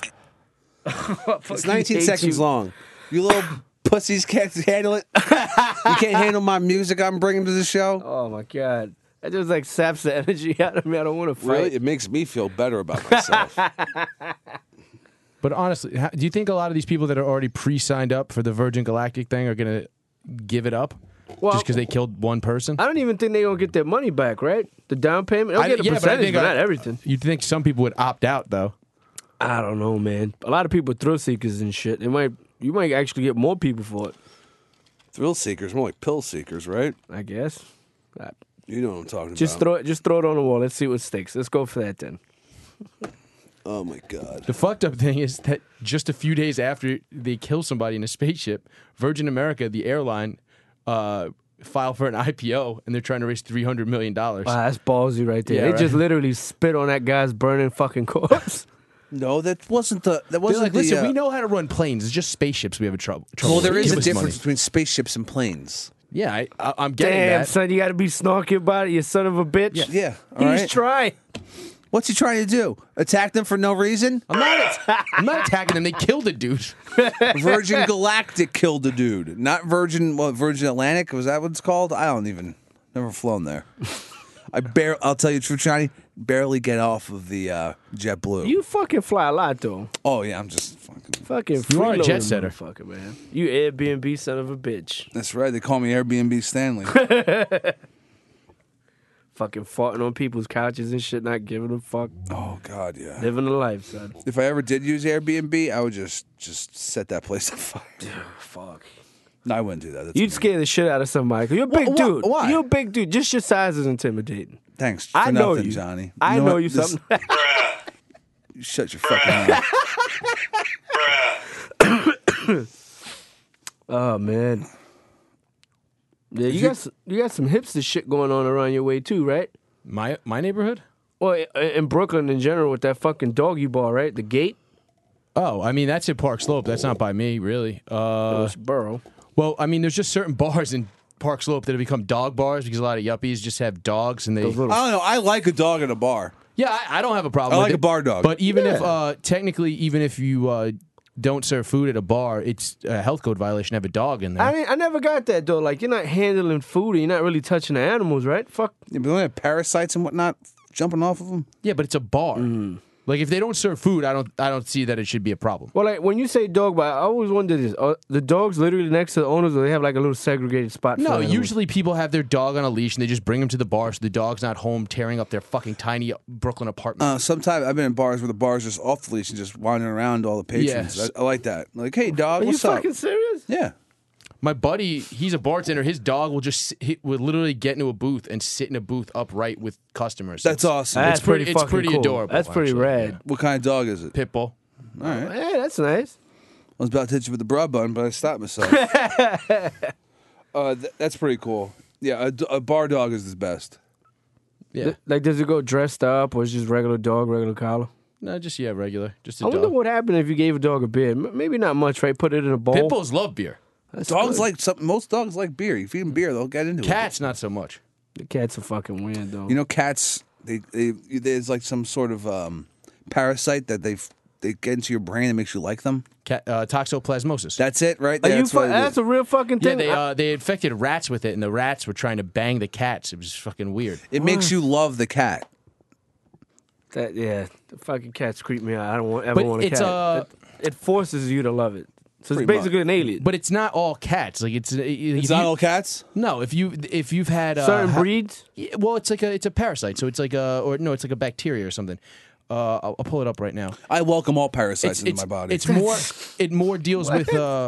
[SPEAKER 3] It's nineteen seconds long. You little pussies can't handle it. You can't handle my music I'm bringing to the show.
[SPEAKER 5] Oh my god. That just like saps the energy out of me. I don't want to fight.
[SPEAKER 3] Really, it makes me feel better about myself.
[SPEAKER 4] But honestly, how, do you think a lot of these people that are already pre-signed up for the Virgin Galactic thing are going to give it up
[SPEAKER 5] Well,
[SPEAKER 4] just because they killed one person?
[SPEAKER 5] I don't even think they're gonna get their money back, right? The down payment. They'll
[SPEAKER 4] I-
[SPEAKER 5] get a
[SPEAKER 4] yeah, but I
[SPEAKER 5] percentage,
[SPEAKER 4] think
[SPEAKER 5] but
[SPEAKER 4] I-
[SPEAKER 5] not everything.
[SPEAKER 4] You'd think some people would opt out, though.
[SPEAKER 5] I don't know, man. A lot of people are thrill seekers and shit. It might you might actually get more people for it.
[SPEAKER 3] Thrill seekers, more like pill seekers, right?
[SPEAKER 5] I guess. Uh,
[SPEAKER 3] You know what I'm talking
[SPEAKER 5] Just
[SPEAKER 3] about.
[SPEAKER 5] throw it. Just throw it on the wall. Let's see what sticks. Let's go for that then.
[SPEAKER 3] Oh my god.
[SPEAKER 4] The fucked up thing is that just a few days after they kill somebody in a spaceship, Virgin America, the airline, uh, filed for an I P O, and they're trying to raise three hundred million dollars.
[SPEAKER 5] Wow, that's ballsy right there.
[SPEAKER 4] Yeah,
[SPEAKER 5] they
[SPEAKER 4] right.
[SPEAKER 5] just literally spit on that guy's burning fucking corpse.
[SPEAKER 3] No, that wasn't the. That
[SPEAKER 4] They're
[SPEAKER 3] wasn't
[SPEAKER 4] like,
[SPEAKER 3] the.
[SPEAKER 4] listen,
[SPEAKER 3] uh,
[SPEAKER 4] we know how to run planes. It's just spaceships we have a trouble. trouble
[SPEAKER 3] Well, there
[SPEAKER 4] with.
[SPEAKER 3] is
[SPEAKER 4] Give
[SPEAKER 3] a
[SPEAKER 4] us
[SPEAKER 3] difference
[SPEAKER 4] money."
[SPEAKER 3] between spaceships and planes.
[SPEAKER 4] Yeah, I, I, I'm getting
[SPEAKER 5] Damn,
[SPEAKER 4] that.
[SPEAKER 5] son, you got to be snarky about it, you son of a bitch.
[SPEAKER 3] Yeah, all
[SPEAKER 5] He's
[SPEAKER 3] right.
[SPEAKER 5] trying.
[SPEAKER 3] What's he trying to do? Attack them for no reason?
[SPEAKER 4] I'm not. I'm not attacking them. They killed a dude.
[SPEAKER 3] Virgin Galactic killed the dude, not Virgin. What Virgin Atlantic was that what it's called? I don't even. Never flown there. I bar. I'll tell you the truth, Johnny. Barely get off of the uh, JetBlue.
[SPEAKER 5] You fucking fly a lot though.
[SPEAKER 3] Oh yeah, I'm just fucking.
[SPEAKER 5] Fucking
[SPEAKER 4] You are a
[SPEAKER 5] freeloading
[SPEAKER 4] jet setter.
[SPEAKER 5] motherfucker, man. You Airbnb son of a bitch.
[SPEAKER 3] That's right. They call me Airbnb Stanley.
[SPEAKER 5] Fucking farting on people's couches and shit, not giving a fuck.
[SPEAKER 3] Oh God, yeah.
[SPEAKER 5] Living the life, son.
[SPEAKER 3] If I ever did use Airbnb, I would just just set that place on fire.
[SPEAKER 5] Fuck.
[SPEAKER 3] No, I wouldn't do that. That's
[SPEAKER 5] You'd
[SPEAKER 3] me.
[SPEAKER 5] scare the shit out of somebody. 'Cause you're a big
[SPEAKER 3] Wh- wh-
[SPEAKER 5] dude.
[SPEAKER 3] why?
[SPEAKER 5] You're a big dude. Just your size is intimidating.
[SPEAKER 3] Thanks for
[SPEAKER 5] I know
[SPEAKER 3] nothing,
[SPEAKER 5] you,
[SPEAKER 3] Johnny.
[SPEAKER 5] I
[SPEAKER 3] know
[SPEAKER 5] know,
[SPEAKER 3] what?
[SPEAKER 5] you
[SPEAKER 3] This-
[SPEAKER 5] something.
[SPEAKER 3] You shut your fucking mouth.
[SPEAKER 5] Oh man. Yeah, you
[SPEAKER 3] you-
[SPEAKER 5] got s- you got some hipster shit going on around your way too, right?
[SPEAKER 4] My my neighborhood.
[SPEAKER 5] Well, i- in Brooklyn in general with that fucking doggy bar, right? The gate.
[SPEAKER 4] Oh, I mean that's at Park Slope. That's not by me, really. Uh,
[SPEAKER 5] It's Borough.
[SPEAKER 4] well, I mean, there's just certain bars in Park Slope that have become dog bars because a lot of yuppies just have dogs and they.
[SPEAKER 5] Those little
[SPEAKER 3] I don't know. I like a dog in a bar.
[SPEAKER 4] Yeah, I, I don't have a problem.
[SPEAKER 3] I
[SPEAKER 4] with
[SPEAKER 3] like
[SPEAKER 4] it.
[SPEAKER 3] a bar dog.
[SPEAKER 4] But even if
[SPEAKER 5] Yeah.
[SPEAKER 4] uh, technically, even if you uh, don't serve food at a bar, it's a health code violation to have a dog in there.
[SPEAKER 5] I mean, I never got that though. Like, you're not handling food and you're not really touching the animals, right? Fuck.
[SPEAKER 3] Yeah, but don't they have parasites and whatnot jumping off of them?
[SPEAKER 4] yeah, but it's a bar.
[SPEAKER 5] Mm.
[SPEAKER 4] Like if they don't serve food, I don't. I don't see that it should be a problem.
[SPEAKER 5] Well, like when you say dog bar, I always wonder this: are the dogs literally next to the owners, or they have like a little segregated spot? for
[SPEAKER 4] No,
[SPEAKER 5] animals?
[SPEAKER 4] usually people have their dog on a leash and they just bring him to the bar so the dog's not home tearing up their fucking tiny Brooklyn apartment.
[SPEAKER 3] Uh, sometimes I've been in bars where the bar's just off the leash and just wandering around all the patrons.
[SPEAKER 4] Yes.
[SPEAKER 3] I, I like that. Like, hey, dog,
[SPEAKER 5] Are you
[SPEAKER 3] what's up?
[SPEAKER 5] fucking serious?
[SPEAKER 3] Yeah.
[SPEAKER 4] My buddy, he's a bartender. His dog will just sit, he would literally get into a booth and sit in a booth upright with customers.
[SPEAKER 3] That's
[SPEAKER 4] It's
[SPEAKER 3] awesome.
[SPEAKER 5] That's
[SPEAKER 4] It's pretty-
[SPEAKER 5] pretty.
[SPEAKER 4] it's
[SPEAKER 5] fucking
[SPEAKER 4] pretty
[SPEAKER 5] cool.
[SPEAKER 4] adorable,
[SPEAKER 5] That's pretty
[SPEAKER 4] actually,
[SPEAKER 5] rad.
[SPEAKER 4] yeah.
[SPEAKER 3] What kind of dog is it?
[SPEAKER 4] pit bull.
[SPEAKER 3] All right.
[SPEAKER 5] Hey, that's nice.
[SPEAKER 3] I was about to hit you with the bra button, but I stopped myself. uh, th- that's pretty cool. Yeah, a, d- a bar dog is the best.
[SPEAKER 4] Yeah,
[SPEAKER 5] Th- Like, does it go dressed up, or is it just regular dog, regular collar?
[SPEAKER 4] no, just yeah, regular, just a
[SPEAKER 5] I wonder
[SPEAKER 4] dog.
[SPEAKER 5] what happened if you gave a dog a beer. M- Maybe not much, right? Put it in a bowl.
[SPEAKER 4] Pit bulls love beer.
[SPEAKER 5] That's
[SPEAKER 3] Dogs
[SPEAKER 5] good.
[SPEAKER 3] like some. Most dogs like beer. You feed them beer, they'll get into
[SPEAKER 4] Cats, not so much.
[SPEAKER 5] The cat's a fucking weird though.
[SPEAKER 3] it. You know, cats. They, they there's like some sort of um, parasite that they they get into your brain and makes you like them?
[SPEAKER 4] Cat, uh, toxoplasmosis.
[SPEAKER 3] That's it, right?
[SPEAKER 5] Are
[SPEAKER 3] there.
[SPEAKER 5] you
[SPEAKER 3] That's
[SPEAKER 5] fu-
[SPEAKER 3] what it
[SPEAKER 5] that's
[SPEAKER 3] is.
[SPEAKER 5] a real fucking
[SPEAKER 4] yeah,
[SPEAKER 5] thing.
[SPEAKER 4] they
[SPEAKER 5] I-
[SPEAKER 4] uh, they infected rats with it, and the rats were trying to bang the cats. It was fucking weird.
[SPEAKER 3] It makes you love the cat.
[SPEAKER 5] that yeah, the fucking cats creep me out. I don't want, ever
[SPEAKER 4] But
[SPEAKER 5] want a
[SPEAKER 4] it's,
[SPEAKER 5] cat.
[SPEAKER 4] uh,
[SPEAKER 5] it, it forces you to love it. So it's
[SPEAKER 3] Pretty
[SPEAKER 5] basically an alien.
[SPEAKER 4] But it's not all cats. Like it's
[SPEAKER 3] It's not all cats?
[SPEAKER 4] No, if you if you've had uh,
[SPEAKER 5] Certain
[SPEAKER 4] ha-
[SPEAKER 5] breeds.
[SPEAKER 4] Yeah, well, it's like a it's a parasite, so it's like a or no, it's like a bacteria or something. Uh, I'll, I'll pull it up right now.
[SPEAKER 3] I welcome all parasites
[SPEAKER 4] It's,
[SPEAKER 3] into
[SPEAKER 4] it's,
[SPEAKER 3] my body.
[SPEAKER 4] it's more it more deals with uh,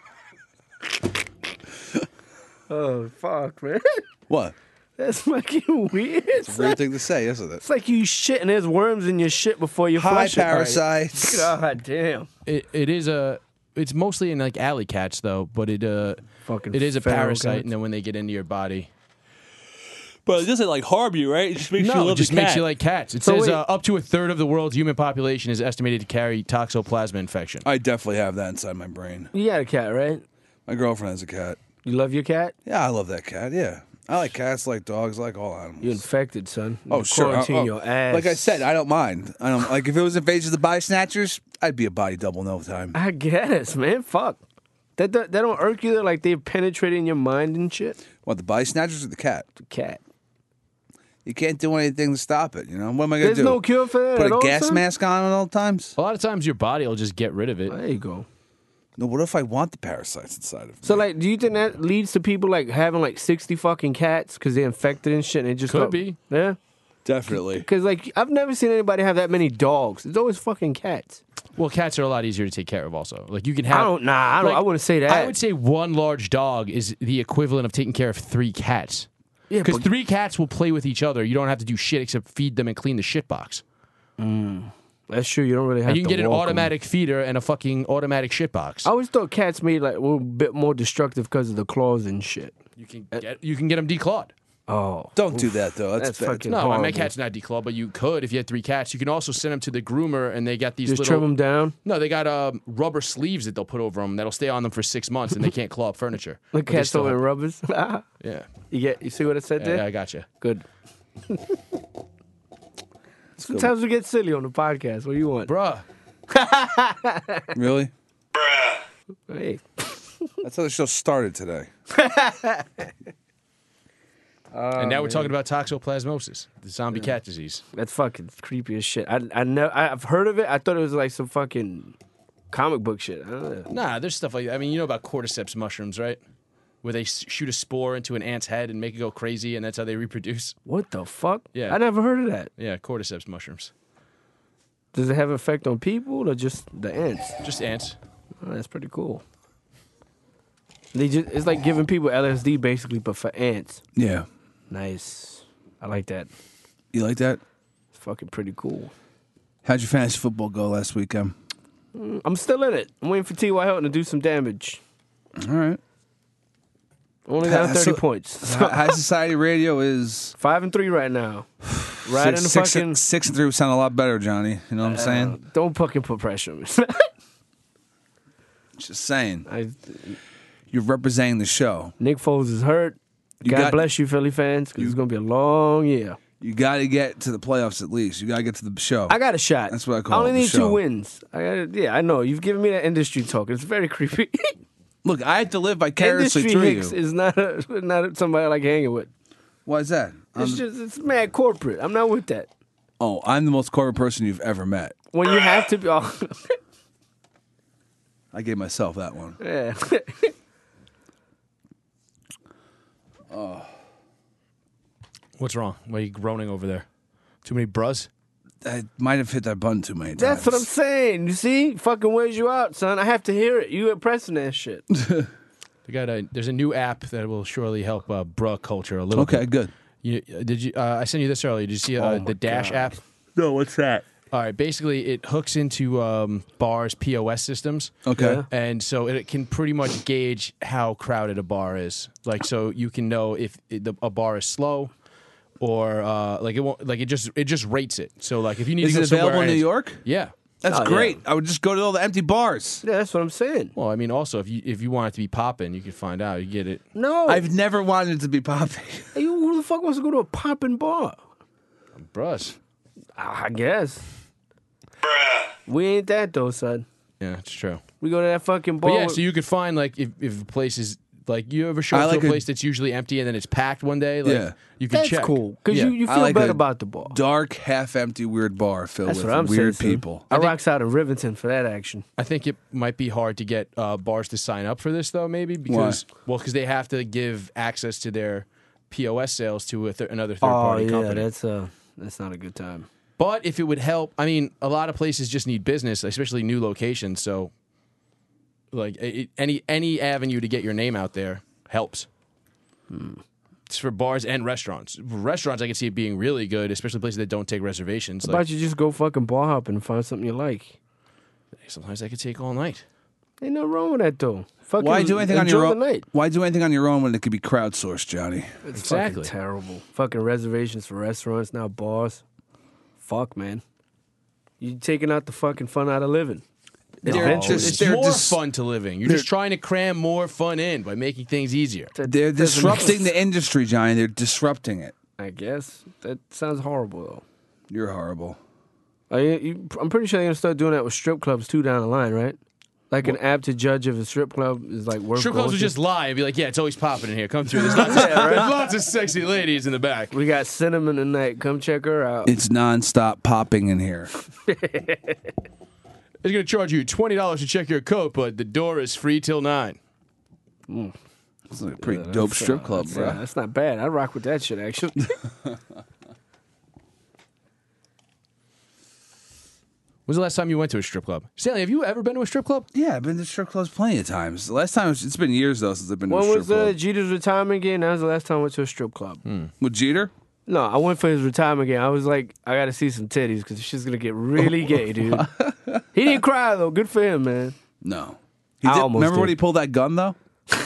[SPEAKER 5] Oh fuck, man.
[SPEAKER 3] what?
[SPEAKER 5] That's fucking weird. It's,
[SPEAKER 3] It's a weird thing to say, isn't it?
[SPEAKER 5] it's like you shit and there's worms in your shit before you
[SPEAKER 3] Hi,
[SPEAKER 5] flush it.
[SPEAKER 3] parasites.
[SPEAKER 5] God damn.
[SPEAKER 4] it, it is a it's mostly in like alley cats though, but it uh
[SPEAKER 5] Fucking
[SPEAKER 4] it is a
[SPEAKER 5] feral
[SPEAKER 4] parasite,
[SPEAKER 5] cats.
[SPEAKER 4] and then when they get into your body,
[SPEAKER 3] But it doesn't like harm you, right? It just makes
[SPEAKER 4] no, it just makes you like cats. It
[SPEAKER 5] So
[SPEAKER 4] says
[SPEAKER 5] wait.
[SPEAKER 4] uh, up to a third of the world's human population is estimated to carry toxoplasma infection.
[SPEAKER 3] I definitely have that inside my brain.
[SPEAKER 5] You got a cat, right?
[SPEAKER 3] My girlfriend has a cat.
[SPEAKER 5] You love your cat?
[SPEAKER 3] Yeah, I love that cat. Yeah. I like cats, I like dogs, I like all animals.
[SPEAKER 5] You infected, son.
[SPEAKER 3] Oh,
[SPEAKER 5] You
[SPEAKER 3] sure.
[SPEAKER 5] Quarantine
[SPEAKER 3] Oh, oh.
[SPEAKER 5] your ass.
[SPEAKER 3] Like I said, I don't mind. I don't like if it was Invasion of the Body Snatchers, I'd be a body double in no time.
[SPEAKER 5] I guess, man. Fuck. That, that, that don't irk you? That, like they're penetrating your mind and shit?
[SPEAKER 3] What, the Body Snatchers or the cat?
[SPEAKER 5] The cat.
[SPEAKER 3] You can't do anything to stop it, you know? What am I going to
[SPEAKER 5] There's
[SPEAKER 3] do?
[SPEAKER 5] no cure for that
[SPEAKER 3] Put
[SPEAKER 5] at
[SPEAKER 3] a
[SPEAKER 5] all,
[SPEAKER 3] gas
[SPEAKER 5] son?
[SPEAKER 3] mask on at all times?
[SPEAKER 4] A lot of times your body will just get rid of it.
[SPEAKER 5] There you go.
[SPEAKER 3] No, what if I want the parasites inside of me?
[SPEAKER 5] So, like, do you think that leads to people, like, having, like, sixty fucking cats because they're infected and shit and they just
[SPEAKER 4] Could
[SPEAKER 5] don't-
[SPEAKER 4] be.
[SPEAKER 5] Yeah?
[SPEAKER 3] Definitely.
[SPEAKER 5] Because, like, I've never seen anybody have that many dogs. It's always fucking cats.
[SPEAKER 4] Well, cats are a lot easier to take care of. Also, like you can have.
[SPEAKER 5] I don't, nah, I don't,
[SPEAKER 4] like,
[SPEAKER 5] I wouldn't say that.
[SPEAKER 4] I would say one large dog is the equivalent of taking care of three cats.
[SPEAKER 5] yeah,
[SPEAKER 4] Because
[SPEAKER 5] but,
[SPEAKER 4] three cats will play with each other. You don't have to do shit except feed them and clean the shit box.
[SPEAKER 5] that's true. You don't really have
[SPEAKER 4] And you can
[SPEAKER 5] to
[SPEAKER 4] get an
[SPEAKER 5] walk 'em.
[SPEAKER 4] automatic feeder and a fucking automatic shit box.
[SPEAKER 5] I always thought cats made, like, were a bit more destructive because of the claws and shit.
[SPEAKER 4] You can get you can get them declawed.
[SPEAKER 5] Oh.
[SPEAKER 3] Don't do that, though. That's,
[SPEAKER 5] That's
[SPEAKER 3] bad.
[SPEAKER 5] fucking
[SPEAKER 4] No,
[SPEAKER 5] horrible.
[SPEAKER 4] my cat's not declawed, but you could if you had three cats. You can also send them to the groomer, and they got these
[SPEAKER 5] Just
[SPEAKER 4] little.
[SPEAKER 5] trim them down.
[SPEAKER 4] No, they got um, rubber sleeves that they'll put over them that'll stay on them for six months, and they can't claw up furniture.
[SPEAKER 5] The
[SPEAKER 4] But they
[SPEAKER 5] cats
[SPEAKER 4] still
[SPEAKER 5] over in
[SPEAKER 4] have-
[SPEAKER 5] rubbers.
[SPEAKER 4] Yeah,
[SPEAKER 5] you get, you see what I said
[SPEAKER 4] yeah,
[SPEAKER 5] there?
[SPEAKER 4] I got you.
[SPEAKER 5] Good. Sometimes we get silly on the podcast. What do you want?
[SPEAKER 4] Bruh.
[SPEAKER 3] Really?
[SPEAKER 5] Hey.
[SPEAKER 3] That's how the show started today.
[SPEAKER 4] and now we're talking about toxoplasmosis, the zombie cat disease.
[SPEAKER 5] That's fucking creepy as shit. I I know I've heard of it. I thought it was like some fucking comic book shit. I don't know.
[SPEAKER 4] Nah, there's stuff like that. I mean, you know about cordyceps mushrooms, right? Where they s- shoot a spore into an ant's head and make it go crazy, and that's how they reproduce.
[SPEAKER 5] What the fuck?
[SPEAKER 4] Yeah.
[SPEAKER 5] I never heard of that.
[SPEAKER 4] Yeah, cordyceps mushrooms.
[SPEAKER 5] Does it have an effect on people or just the ants?
[SPEAKER 4] Just ants.
[SPEAKER 5] Oh, that's pretty cool. They just it's like giving people L S D basically, but for ants.
[SPEAKER 3] Yeah.
[SPEAKER 5] Nice. I like that.
[SPEAKER 3] You like that?
[SPEAKER 5] It's fucking pretty cool.
[SPEAKER 3] How'd your fantasy football go last weekend?
[SPEAKER 5] I'm still in it. I'm waiting for T Y Hilton to do some damage.
[SPEAKER 3] All right.
[SPEAKER 5] Only got
[SPEAKER 3] So-
[SPEAKER 5] thirty points.
[SPEAKER 3] High Society Radio is
[SPEAKER 5] Five and three right now. Right in the
[SPEAKER 3] six,
[SPEAKER 5] fucking.
[SPEAKER 3] six, six and three would sound a lot better, Johnny. You know what I'm saying?
[SPEAKER 5] Uh, don't fucking put pressure on me.
[SPEAKER 3] Just saying.
[SPEAKER 5] I,
[SPEAKER 3] You're representing the show.
[SPEAKER 5] Nick Foles is hurt.
[SPEAKER 3] You
[SPEAKER 5] God
[SPEAKER 3] got-
[SPEAKER 5] bless you, Philly fans, because
[SPEAKER 3] you-
[SPEAKER 5] it's gonna be a long year.
[SPEAKER 3] You got to get to the playoffs at least. You got to get to the show.
[SPEAKER 5] I got a shot.
[SPEAKER 3] That's what I call
[SPEAKER 5] I only
[SPEAKER 3] it, the
[SPEAKER 5] need
[SPEAKER 3] show.
[SPEAKER 5] two wins. I got yeah, I know. You've given me that industry talk. It's very creepy.
[SPEAKER 3] Look, I have to live vicariously
[SPEAKER 5] industry
[SPEAKER 3] through
[SPEAKER 5] Hicks
[SPEAKER 3] you.
[SPEAKER 5] is not a, not somebody I like hanging with.
[SPEAKER 3] Why is that?
[SPEAKER 5] It's
[SPEAKER 3] Um,
[SPEAKER 5] just it's mad corporate. I'm not with that.
[SPEAKER 3] oh, I'm the most corporate person you've ever met.
[SPEAKER 5] When you have to be, oh,
[SPEAKER 3] I gave myself that one.
[SPEAKER 5] yeah.
[SPEAKER 4] What's wrong? Why are you groaning over there? Too many brus?
[SPEAKER 3] I might have hit that button too many times.
[SPEAKER 5] That's what I'm saying. You see, fucking wears you out, son. I have to hear it. You impressing that shit.
[SPEAKER 4] They got a, there's a new app that will surely help uh, bruh culture a little
[SPEAKER 3] Okay,
[SPEAKER 4] bit.
[SPEAKER 3] good.
[SPEAKER 4] You, uh, did you? Uh, I sent you this earlier. Did you see uh,
[SPEAKER 5] Oh my
[SPEAKER 4] the Dash
[SPEAKER 5] God.
[SPEAKER 4] app?
[SPEAKER 3] No, what's that?
[SPEAKER 4] All right. Basically, it hooks into um, bars' P O S systems.
[SPEAKER 3] Okay.
[SPEAKER 5] Yeah.
[SPEAKER 4] And so it can pretty much gauge how crowded a bar is. Like, so you can know if it, the, a bar is slow, or uh, like it won't. Like it just it just rates it. So like if you need
[SPEAKER 3] Is
[SPEAKER 4] to go
[SPEAKER 3] it available
[SPEAKER 4] somewhere
[SPEAKER 3] in New
[SPEAKER 4] and it's-
[SPEAKER 3] York?
[SPEAKER 4] Yeah.
[SPEAKER 3] That's
[SPEAKER 5] Oh, yeah.
[SPEAKER 3] great. I would just go to all the empty bars.
[SPEAKER 5] Yeah, that's what I'm saying.
[SPEAKER 4] Well, I mean, also if you if you want it to be popping, you can find out. You get it.
[SPEAKER 5] No,
[SPEAKER 3] I've never wanted it to be popping.
[SPEAKER 5] Hey, you, who the fuck wants to go to a popping bar?
[SPEAKER 4] Bruss.
[SPEAKER 5] I guess. We ain't that though, son.
[SPEAKER 4] Yeah, it's true.
[SPEAKER 5] We go to that fucking bar.
[SPEAKER 4] But yeah,
[SPEAKER 5] with-
[SPEAKER 4] so you could find like if if a place is like you ever show
[SPEAKER 3] I
[SPEAKER 4] up
[SPEAKER 3] like
[SPEAKER 4] to
[SPEAKER 3] a-
[SPEAKER 4] a place that's usually empty and then it's packed one day. Like,
[SPEAKER 3] Yeah.
[SPEAKER 4] you can
[SPEAKER 5] That's
[SPEAKER 4] check.
[SPEAKER 5] cool because
[SPEAKER 4] Yeah.
[SPEAKER 5] you, you
[SPEAKER 3] I
[SPEAKER 5] feel
[SPEAKER 3] like
[SPEAKER 5] better
[SPEAKER 3] a
[SPEAKER 5] about the bar.
[SPEAKER 3] Dark, half-empty, weird bar filled
[SPEAKER 5] That's
[SPEAKER 3] with
[SPEAKER 5] what I'm
[SPEAKER 3] weird
[SPEAKER 5] saying. son.
[SPEAKER 3] people.
[SPEAKER 5] I rocks out in Rivington for that action.
[SPEAKER 4] I think it might be hard to get uh, bars to sign up for this though, maybe because well, because they have to give access to their P O S sales to a th- another third
[SPEAKER 5] Oh
[SPEAKER 4] party
[SPEAKER 5] yeah,
[SPEAKER 4] company.
[SPEAKER 5] that's uh, that's not a good time.
[SPEAKER 4] But if it would help, I mean, a lot of places just need business, especially new locations. So, like it, any any avenue to get your name out there helps.
[SPEAKER 5] Hmm.
[SPEAKER 4] It's for bars and restaurants. For restaurants, I can see it being really good, especially places that don't take reservations.
[SPEAKER 5] How
[SPEAKER 4] Like,
[SPEAKER 5] about you just go fucking bar hopping and find something you like?
[SPEAKER 4] sometimes that could take all night.
[SPEAKER 5] Ain't nothing wrong with that though. Fucking
[SPEAKER 3] Why do anything on
[SPEAKER 5] enjoy
[SPEAKER 3] your
[SPEAKER 5] the
[SPEAKER 3] own?
[SPEAKER 5] night.
[SPEAKER 3] Why do anything on your own when it could be crowdsourced, Johnny?
[SPEAKER 5] It's
[SPEAKER 4] Exactly.
[SPEAKER 5] fucking terrible. Fucking reservations for restaurants, now bars. Fuck, man. You taking out the fucking fun out of living.
[SPEAKER 3] They're
[SPEAKER 5] Eventually.
[SPEAKER 3] just-
[SPEAKER 4] It's
[SPEAKER 3] they're
[SPEAKER 4] more
[SPEAKER 3] dis-
[SPEAKER 4] fun to living. You're just trying to cram more fun in by making things easier.
[SPEAKER 5] That
[SPEAKER 3] They're
[SPEAKER 5] doesn't-
[SPEAKER 3] disrupting the industry, Johnny. They're disrupting it.
[SPEAKER 5] I guess that sounds horrible though.
[SPEAKER 3] You're horrible.
[SPEAKER 5] Are you, you, I'm pretty sure they're gonna start doing that with strip clubs too down the line, right? Like an app to judge if a strip club is like worth.
[SPEAKER 4] Strip
[SPEAKER 5] going
[SPEAKER 4] clubs would
[SPEAKER 5] to.
[SPEAKER 4] just lie and be like, "Yeah, it's always popping in here. Come through. There's lots, of,
[SPEAKER 5] Yeah, right?
[SPEAKER 4] there's lots of sexy ladies in the back."
[SPEAKER 5] We got cinnamon tonight. Come check her out.
[SPEAKER 3] It's nonstop popping in here.
[SPEAKER 4] It's going to charge you twenty dollars to check your coat, but the door is free till nine.
[SPEAKER 3] It's like a pretty dope strip club,
[SPEAKER 5] Yeah,
[SPEAKER 3] bro.
[SPEAKER 5] that's not bad. I rock with that shit actually.
[SPEAKER 4] When's the last time you went to a strip club? Stanley, have you ever been to a strip club?
[SPEAKER 3] Yeah, I've been to strip clubs plenty of times. The last time, it's been years though since I've been to
[SPEAKER 5] When
[SPEAKER 3] a strip
[SPEAKER 5] was uh,
[SPEAKER 3] club.
[SPEAKER 5] Jeter's retirement game? That was the last time I went to a strip club.
[SPEAKER 3] With Jeter?
[SPEAKER 5] No, I went for his retirement game. I was like, I got to see some titties because shit's gonna get really gay, dude. He didn't cry though. Good for him, man.
[SPEAKER 3] No. He
[SPEAKER 5] I
[SPEAKER 3] did,
[SPEAKER 5] almost
[SPEAKER 3] remember
[SPEAKER 5] did.
[SPEAKER 3] when he pulled that gun though?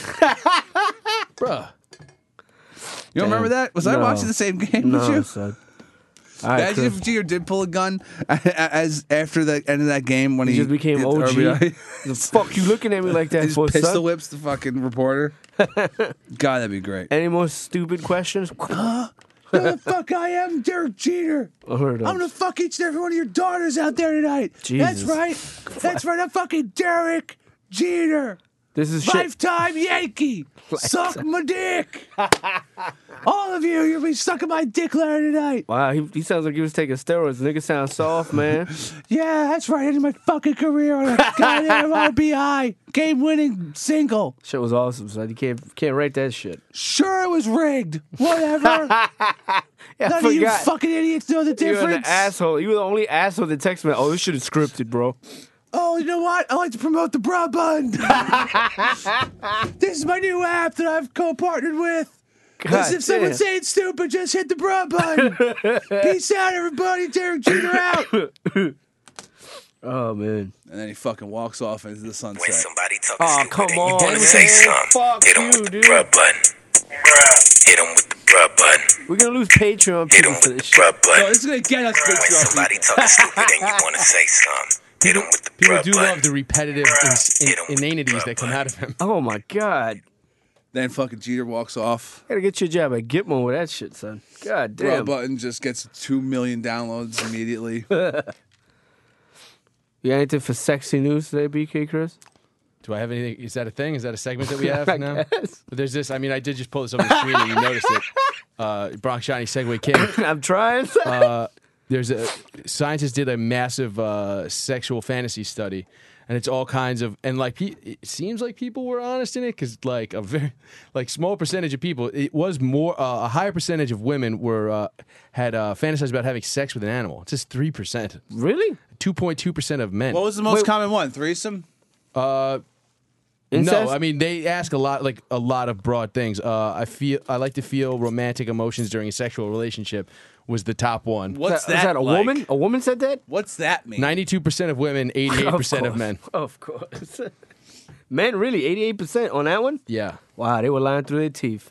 [SPEAKER 4] Bruh.
[SPEAKER 3] You don't remember that? Was I
[SPEAKER 5] No.
[SPEAKER 3] watching the same game with
[SPEAKER 5] No,
[SPEAKER 3] you?
[SPEAKER 5] son. All right,
[SPEAKER 3] Imagine
[SPEAKER 5] Chris.
[SPEAKER 3] if Jeter did pull a gun as after the end of that game when
[SPEAKER 5] He
[SPEAKER 3] he,
[SPEAKER 5] just became
[SPEAKER 3] hit the
[SPEAKER 5] O G.
[SPEAKER 3] R B I.
[SPEAKER 5] The fuck you looking at me like that
[SPEAKER 3] He just
[SPEAKER 5] for,
[SPEAKER 3] pistol
[SPEAKER 5] son?
[SPEAKER 3] whips the fucking reporter. God, that'd be great.
[SPEAKER 5] Any more stupid questions?
[SPEAKER 3] Who the fuck I am, Derek Jeter?
[SPEAKER 5] I heard
[SPEAKER 3] I'm gonna fuck each and every one of your daughters out there tonight. That's
[SPEAKER 5] Jesus.
[SPEAKER 3] right. That's right. I'm fucking Derek Jeter.
[SPEAKER 5] This is shit.
[SPEAKER 3] Lifetime Yankee. Suck my dick. All of you, you'll be sucking my dick later tonight.
[SPEAKER 5] Wow, he, he sounds like he was taking steroids. Nigga sounds soft, man.
[SPEAKER 3] Yeah, that's right. Ended my fucking career on a goddamn R B I game-winning single.
[SPEAKER 5] Shit was awesome, son. You can't can't write that shit.
[SPEAKER 3] Sure, it was rigged. Whatever.
[SPEAKER 5] Yeah, I
[SPEAKER 3] None of you
[SPEAKER 5] forgot.
[SPEAKER 3] fucking idiots know the
[SPEAKER 5] You were an
[SPEAKER 3] difference.
[SPEAKER 5] asshole. You were the only asshole that texted me. Oh, this shit is scripted, bro.
[SPEAKER 3] Oh, you know what? I like to promote the Bra Bun. This is my new app that I've co-partnered with.
[SPEAKER 5] God
[SPEAKER 3] Listen, if someone's
[SPEAKER 5] damn.
[SPEAKER 3] saying stupid, just hit the Bra Bun. Peace out, everybody. Derek Jeter out.
[SPEAKER 5] Oh man.
[SPEAKER 3] And then he fucking walks off into the
[SPEAKER 6] When
[SPEAKER 3] sunset.
[SPEAKER 6] somebody talking
[SPEAKER 5] Oh,
[SPEAKER 6] stupid
[SPEAKER 5] come
[SPEAKER 6] and you
[SPEAKER 5] on,
[SPEAKER 6] wanna
[SPEAKER 5] man.
[SPEAKER 6] say something,
[SPEAKER 5] Fuck
[SPEAKER 6] hit 'em
[SPEAKER 5] you,
[SPEAKER 6] with the
[SPEAKER 5] dude.
[SPEAKER 6] bruh button. Hit 'em with the bruh button.
[SPEAKER 5] We're gonna lose Patreon
[SPEAKER 6] Hit
[SPEAKER 5] people
[SPEAKER 6] 'em
[SPEAKER 5] for
[SPEAKER 6] with
[SPEAKER 5] this
[SPEAKER 6] the
[SPEAKER 5] shit.
[SPEAKER 6] bruh
[SPEAKER 3] No,
[SPEAKER 6] button.
[SPEAKER 3] this is gonna get us
[SPEAKER 6] When
[SPEAKER 3] picture
[SPEAKER 6] somebody talking stupid and you wanna say something, hit 'em with the
[SPEAKER 4] People
[SPEAKER 6] bruh
[SPEAKER 4] do
[SPEAKER 6] button.
[SPEAKER 4] love the repetitive ins- in- inanities that come out of him.
[SPEAKER 5] Oh my god.
[SPEAKER 3] Then fucking Jeter walks off.
[SPEAKER 5] Gotta get your job at Gitmo with that shit, son. God
[SPEAKER 3] Bra
[SPEAKER 5] damn.
[SPEAKER 3] Button just gets two million downloads immediately.
[SPEAKER 5] You got anything for sexy news today, B K Chris?
[SPEAKER 4] Do I have anything? Is that a thing? Is that a segment that we have
[SPEAKER 5] I
[SPEAKER 4] now?
[SPEAKER 5] guess.
[SPEAKER 4] But there's this. I mean, I did just pull this up on the screen and you noticed it. Uh, Bronx Shiny Segway King.
[SPEAKER 5] I'm trying.
[SPEAKER 4] Uh, there's a scientists did a massive uh, sexual fantasy study, and it's all kinds of and like pe- it seems like people were honest in it because like a very like small percentage of people, it was more uh, a higher percentage of women were uh, had uh, fantasized about having sex with an animal. It's just three percent,
[SPEAKER 5] Really?
[SPEAKER 4] two point two percent of men.
[SPEAKER 3] What was the most
[SPEAKER 5] Wait.
[SPEAKER 3] common one? Threesome?
[SPEAKER 4] Uh,
[SPEAKER 5] Incest?
[SPEAKER 4] no, I mean they ask a lot, like a lot of broad things. Uh, I feel I like to feel romantic emotions during a sexual relationship was the top one.
[SPEAKER 3] What's
[SPEAKER 5] Is that, is that a
[SPEAKER 3] like?
[SPEAKER 5] woman? A woman said that?
[SPEAKER 3] What's that mean?
[SPEAKER 4] Ninety-two percent of women, eighty-eight percent of
[SPEAKER 5] course.
[SPEAKER 4] men.
[SPEAKER 5] Of course. Men, really? eighty-eight percent on that one?
[SPEAKER 4] Yeah.
[SPEAKER 5] Wow, they were lying through their teeth.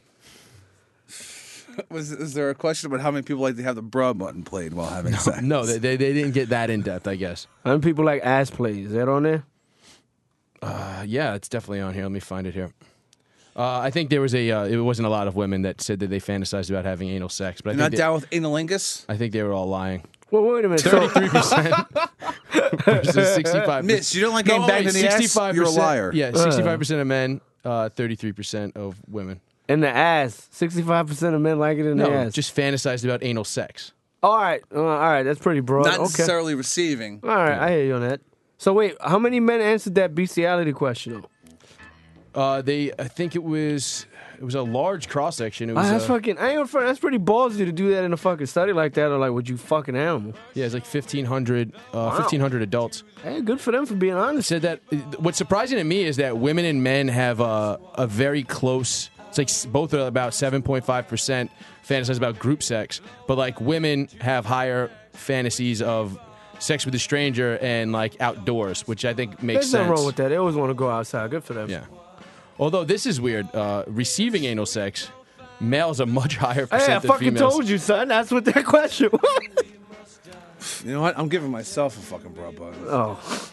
[SPEAKER 3] Was is there a question about how many people like to have the bra button played while having sex?
[SPEAKER 4] No, they, they they didn't get that in depth, I guess.
[SPEAKER 5] How many people like ass plays? Is that on there?
[SPEAKER 4] Uh, yeah, it's definitely on here. Let me find it here. Uh, I think there was a. Uh, it wasn't a lot of women that said that they fantasized about having anal sex, but I
[SPEAKER 3] You're
[SPEAKER 4] think
[SPEAKER 3] not
[SPEAKER 4] they,
[SPEAKER 3] down with analingus?
[SPEAKER 4] I think they were all lying.
[SPEAKER 5] Well, wait a minute. So,
[SPEAKER 4] Thirty-three percent. versus sixty-five.
[SPEAKER 3] Miss, you don't like getting banged in the ass? You're a liar.
[SPEAKER 4] Yeah, sixty-five percent of men, uh, thirty-three percent of women.
[SPEAKER 5] In the ass. sixty-five percent of men like it in
[SPEAKER 4] No,
[SPEAKER 5] the ass.
[SPEAKER 4] just fantasized about anal sex.
[SPEAKER 5] All right. Uh, all right. That's pretty broad.
[SPEAKER 3] Not
[SPEAKER 5] okay.
[SPEAKER 3] necessarily receiving.
[SPEAKER 5] All right. I hear you on that. So wait, how many men answered that bestiality question?
[SPEAKER 4] Uh, they, I think it was, it was a large cross section. It
[SPEAKER 5] Oh,
[SPEAKER 4] was,
[SPEAKER 5] that's
[SPEAKER 4] uh,
[SPEAKER 5] fucking. I ain't gonna front, that's pretty ballsy to do that in a fucking study like that, or like, would you fucking animal?
[SPEAKER 4] yeah, it's like fifteen hundred, uh, fifteen hundred adults.
[SPEAKER 5] Hey, good for them for being honest.
[SPEAKER 4] Said that. What's surprising to me is that women and men have a, a very close. It's like s- both are about seven point five percent fantasize about group sex, but like women have higher fantasies of sex with a stranger and like outdoors, which I think makes
[SPEAKER 5] There's
[SPEAKER 4] sense.
[SPEAKER 5] nothing wrong with that. They always want to go outside. Good for them.
[SPEAKER 4] Yeah. Although this is weird, uh, receiving anal sex, males are much higher
[SPEAKER 5] Hey, I
[SPEAKER 4] percent than
[SPEAKER 5] fucking
[SPEAKER 4] females.
[SPEAKER 5] told you, son. That's what that question was.
[SPEAKER 3] You know what? I'm giving myself a fucking bra button.
[SPEAKER 5] Oh.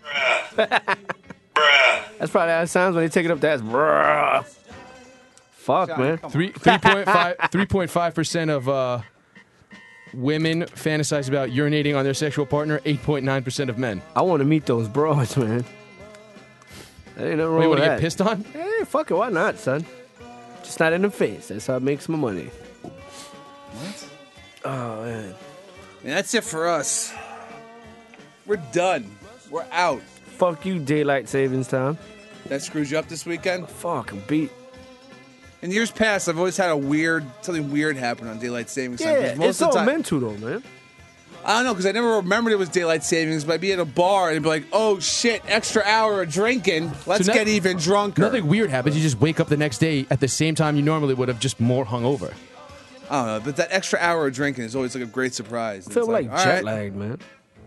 [SPEAKER 5] That's probably how it sounds when they take it up the ass. Bruh. Fuck,
[SPEAKER 3] Johnny,
[SPEAKER 5] man.
[SPEAKER 3] come on.
[SPEAKER 4] Three three point five three point five percent of uh, women fantasize about urinating on their sexual partner. Eight point nine percent of men.
[SPEAKER 5] I want to meet those broads, man. That ain't nothing wrong
[SPEAKER 4] Wait, you want
[SPEAKER 5] with
[SPEAKER 4] to
[SPEAKER 5] that.
[SPEAKER 4] get pissed on?
[SPEAKER 5] Hey, fuck it. Why not, son? Just not in the face. That's how it makes my money.
[SPEAKER 3] What?
[SPEAKER 5] Oh, man.
[SPEAKER 3] And that's it for us. We're done. We're out.
[SPEAKER 5] Fuck you, daylight savings time.
[SPEAKER 3] That screwed you up this weekend?
[SPEAKER 5] Fucking beat.
[SPEAKER 3] In years past, I've always had a weird, something weird happen on daylight savings time.
[SPEAKER 5] Yeah,
[SPEAKER 3] 'cause most
[SPEAKER 5] it's
[SPEAKER 3] of
[SPEAKER 5] all
[SPEAKER 3] the time,
[SPEAKER 5] meant to, though, man.
[SPEAKER 3] I don't know, because I never remembered it was daylight savings, but I'd be at a bar and be like, oh shit, extra hour of drinking. Let's
[SPEAKER 4] So no-
[SPEAKER 3] get even drunker.
[SPEAKER 4] Nothing weird happens. You just wake up the next day at the same time you normally would have, just more hungover.
[SPEAKER 3] I don't know, but that extra hour of drinking is always like a great surprise.
[SPEAKER 5] I feel
[SPEAKER 3] It's
[SPEAKER 5] like,
[SPEAKER 3] all
[SPEAKER 5] jet
[SPEAKER 3] right,
[SPEAKER 5] lagged, man.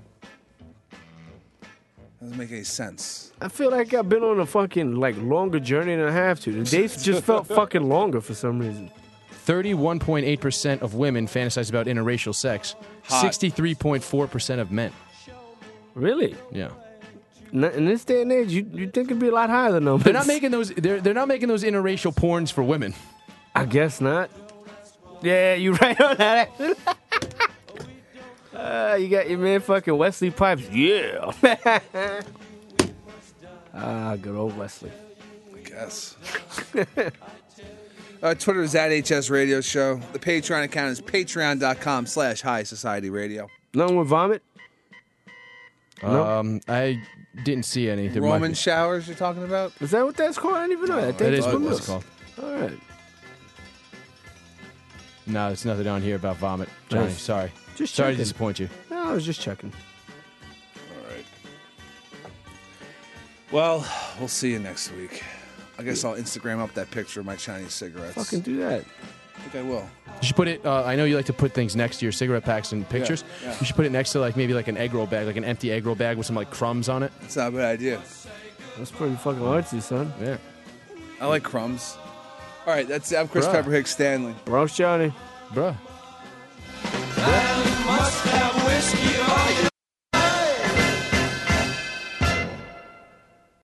[SPEAKER 3] doesn't make any sense.
[SPEAKER 5] I feel like I've been on a fucking, like, longer journey than I have to. The days just felt fucking longer for some reason.
[SPEAKER 4] thirty-one point eight percent of women fantasize about interracial sex.
[SPEAKER 3] Hot.
[SPEAKER 4] sixty-three point four percent of men.
[SPEAKER 5] Really?
[SPEAKER 4] Yeah.
[SPEAKER 5] N- In this day and age, you you think it'd be a lot higher than numbers.
[SPEAKER 4] They're not making those they're they're not making those interracial porns for women.
[SPEAKER 5] I guess not. Yeah, you right on that. uh, you got your man fucking Wesley Pipes. Yeah. ah, good old Wesley.
[SPEAKER 3] I guess. uh, Twitter is at H S Radio Show. The Patreon account is patreon.com slash High Society Radio.
[SPEAKER 5] Nothing with vomit? No.
[SPEAKER 4] Um I didn't see any. There might
[SPEAKER 3] Roman
[SPEAKER 4] be.
[SPEAKER 3] showers you're talking about?
[SPEAKER 5] Is that what that's called? I didn't even know that.
[SPEAKER 4] That is
[SPEAKER 5] That's
[SPEAKER 4] what
[SPEAKER 5] what
[SPEAKER 4] it's called.
[SPEAKER 5] All right.
[SPEAKER 4] No, there's nothing on here about vomit. Johnny,
[SPEAKER 5] Nice.
[SPEAKER 4] sorry.
[SPEAKER 5] Just
[SPEAKER 4] sorry to
[SPEAKER 5] checking.
[SPEAKER 4] disappoint you.
[SPEAKER 5] No, I was just checking.
[SPEAKER 3] All right. Well, we'll see you next week. I guess I'll Instagram up that picture of my Chinese cigarettes.
[SPEAKER 5] Fucking do that.
[SPEAKER 3] I think I will.
[SPEAKER 4] You should put it. Uh, I know you like to put things next to your cigarette packs and pictures.
[SPEAKER 3] yeah.
[SPEAKER 4] You should put it next to like maybe like an egg roll bag, like an empty egg roll bag with some like crumbs on it.
[SPEAKER 3] It's not a bad idea.
[SPEAKER 5] That's pretty fucking artsy, son.
[SPEAKER 4] Yeah.
[SPEAKER 3] I like crumbs. All right, that's it. I'm Chris
[SPEAKER 5] Bruh.
[SPEAKER 3] Pepper Hicks Stanley.
[SPEAKER 5] Bronx Johnny.
[SPEAKER 4] Bruh.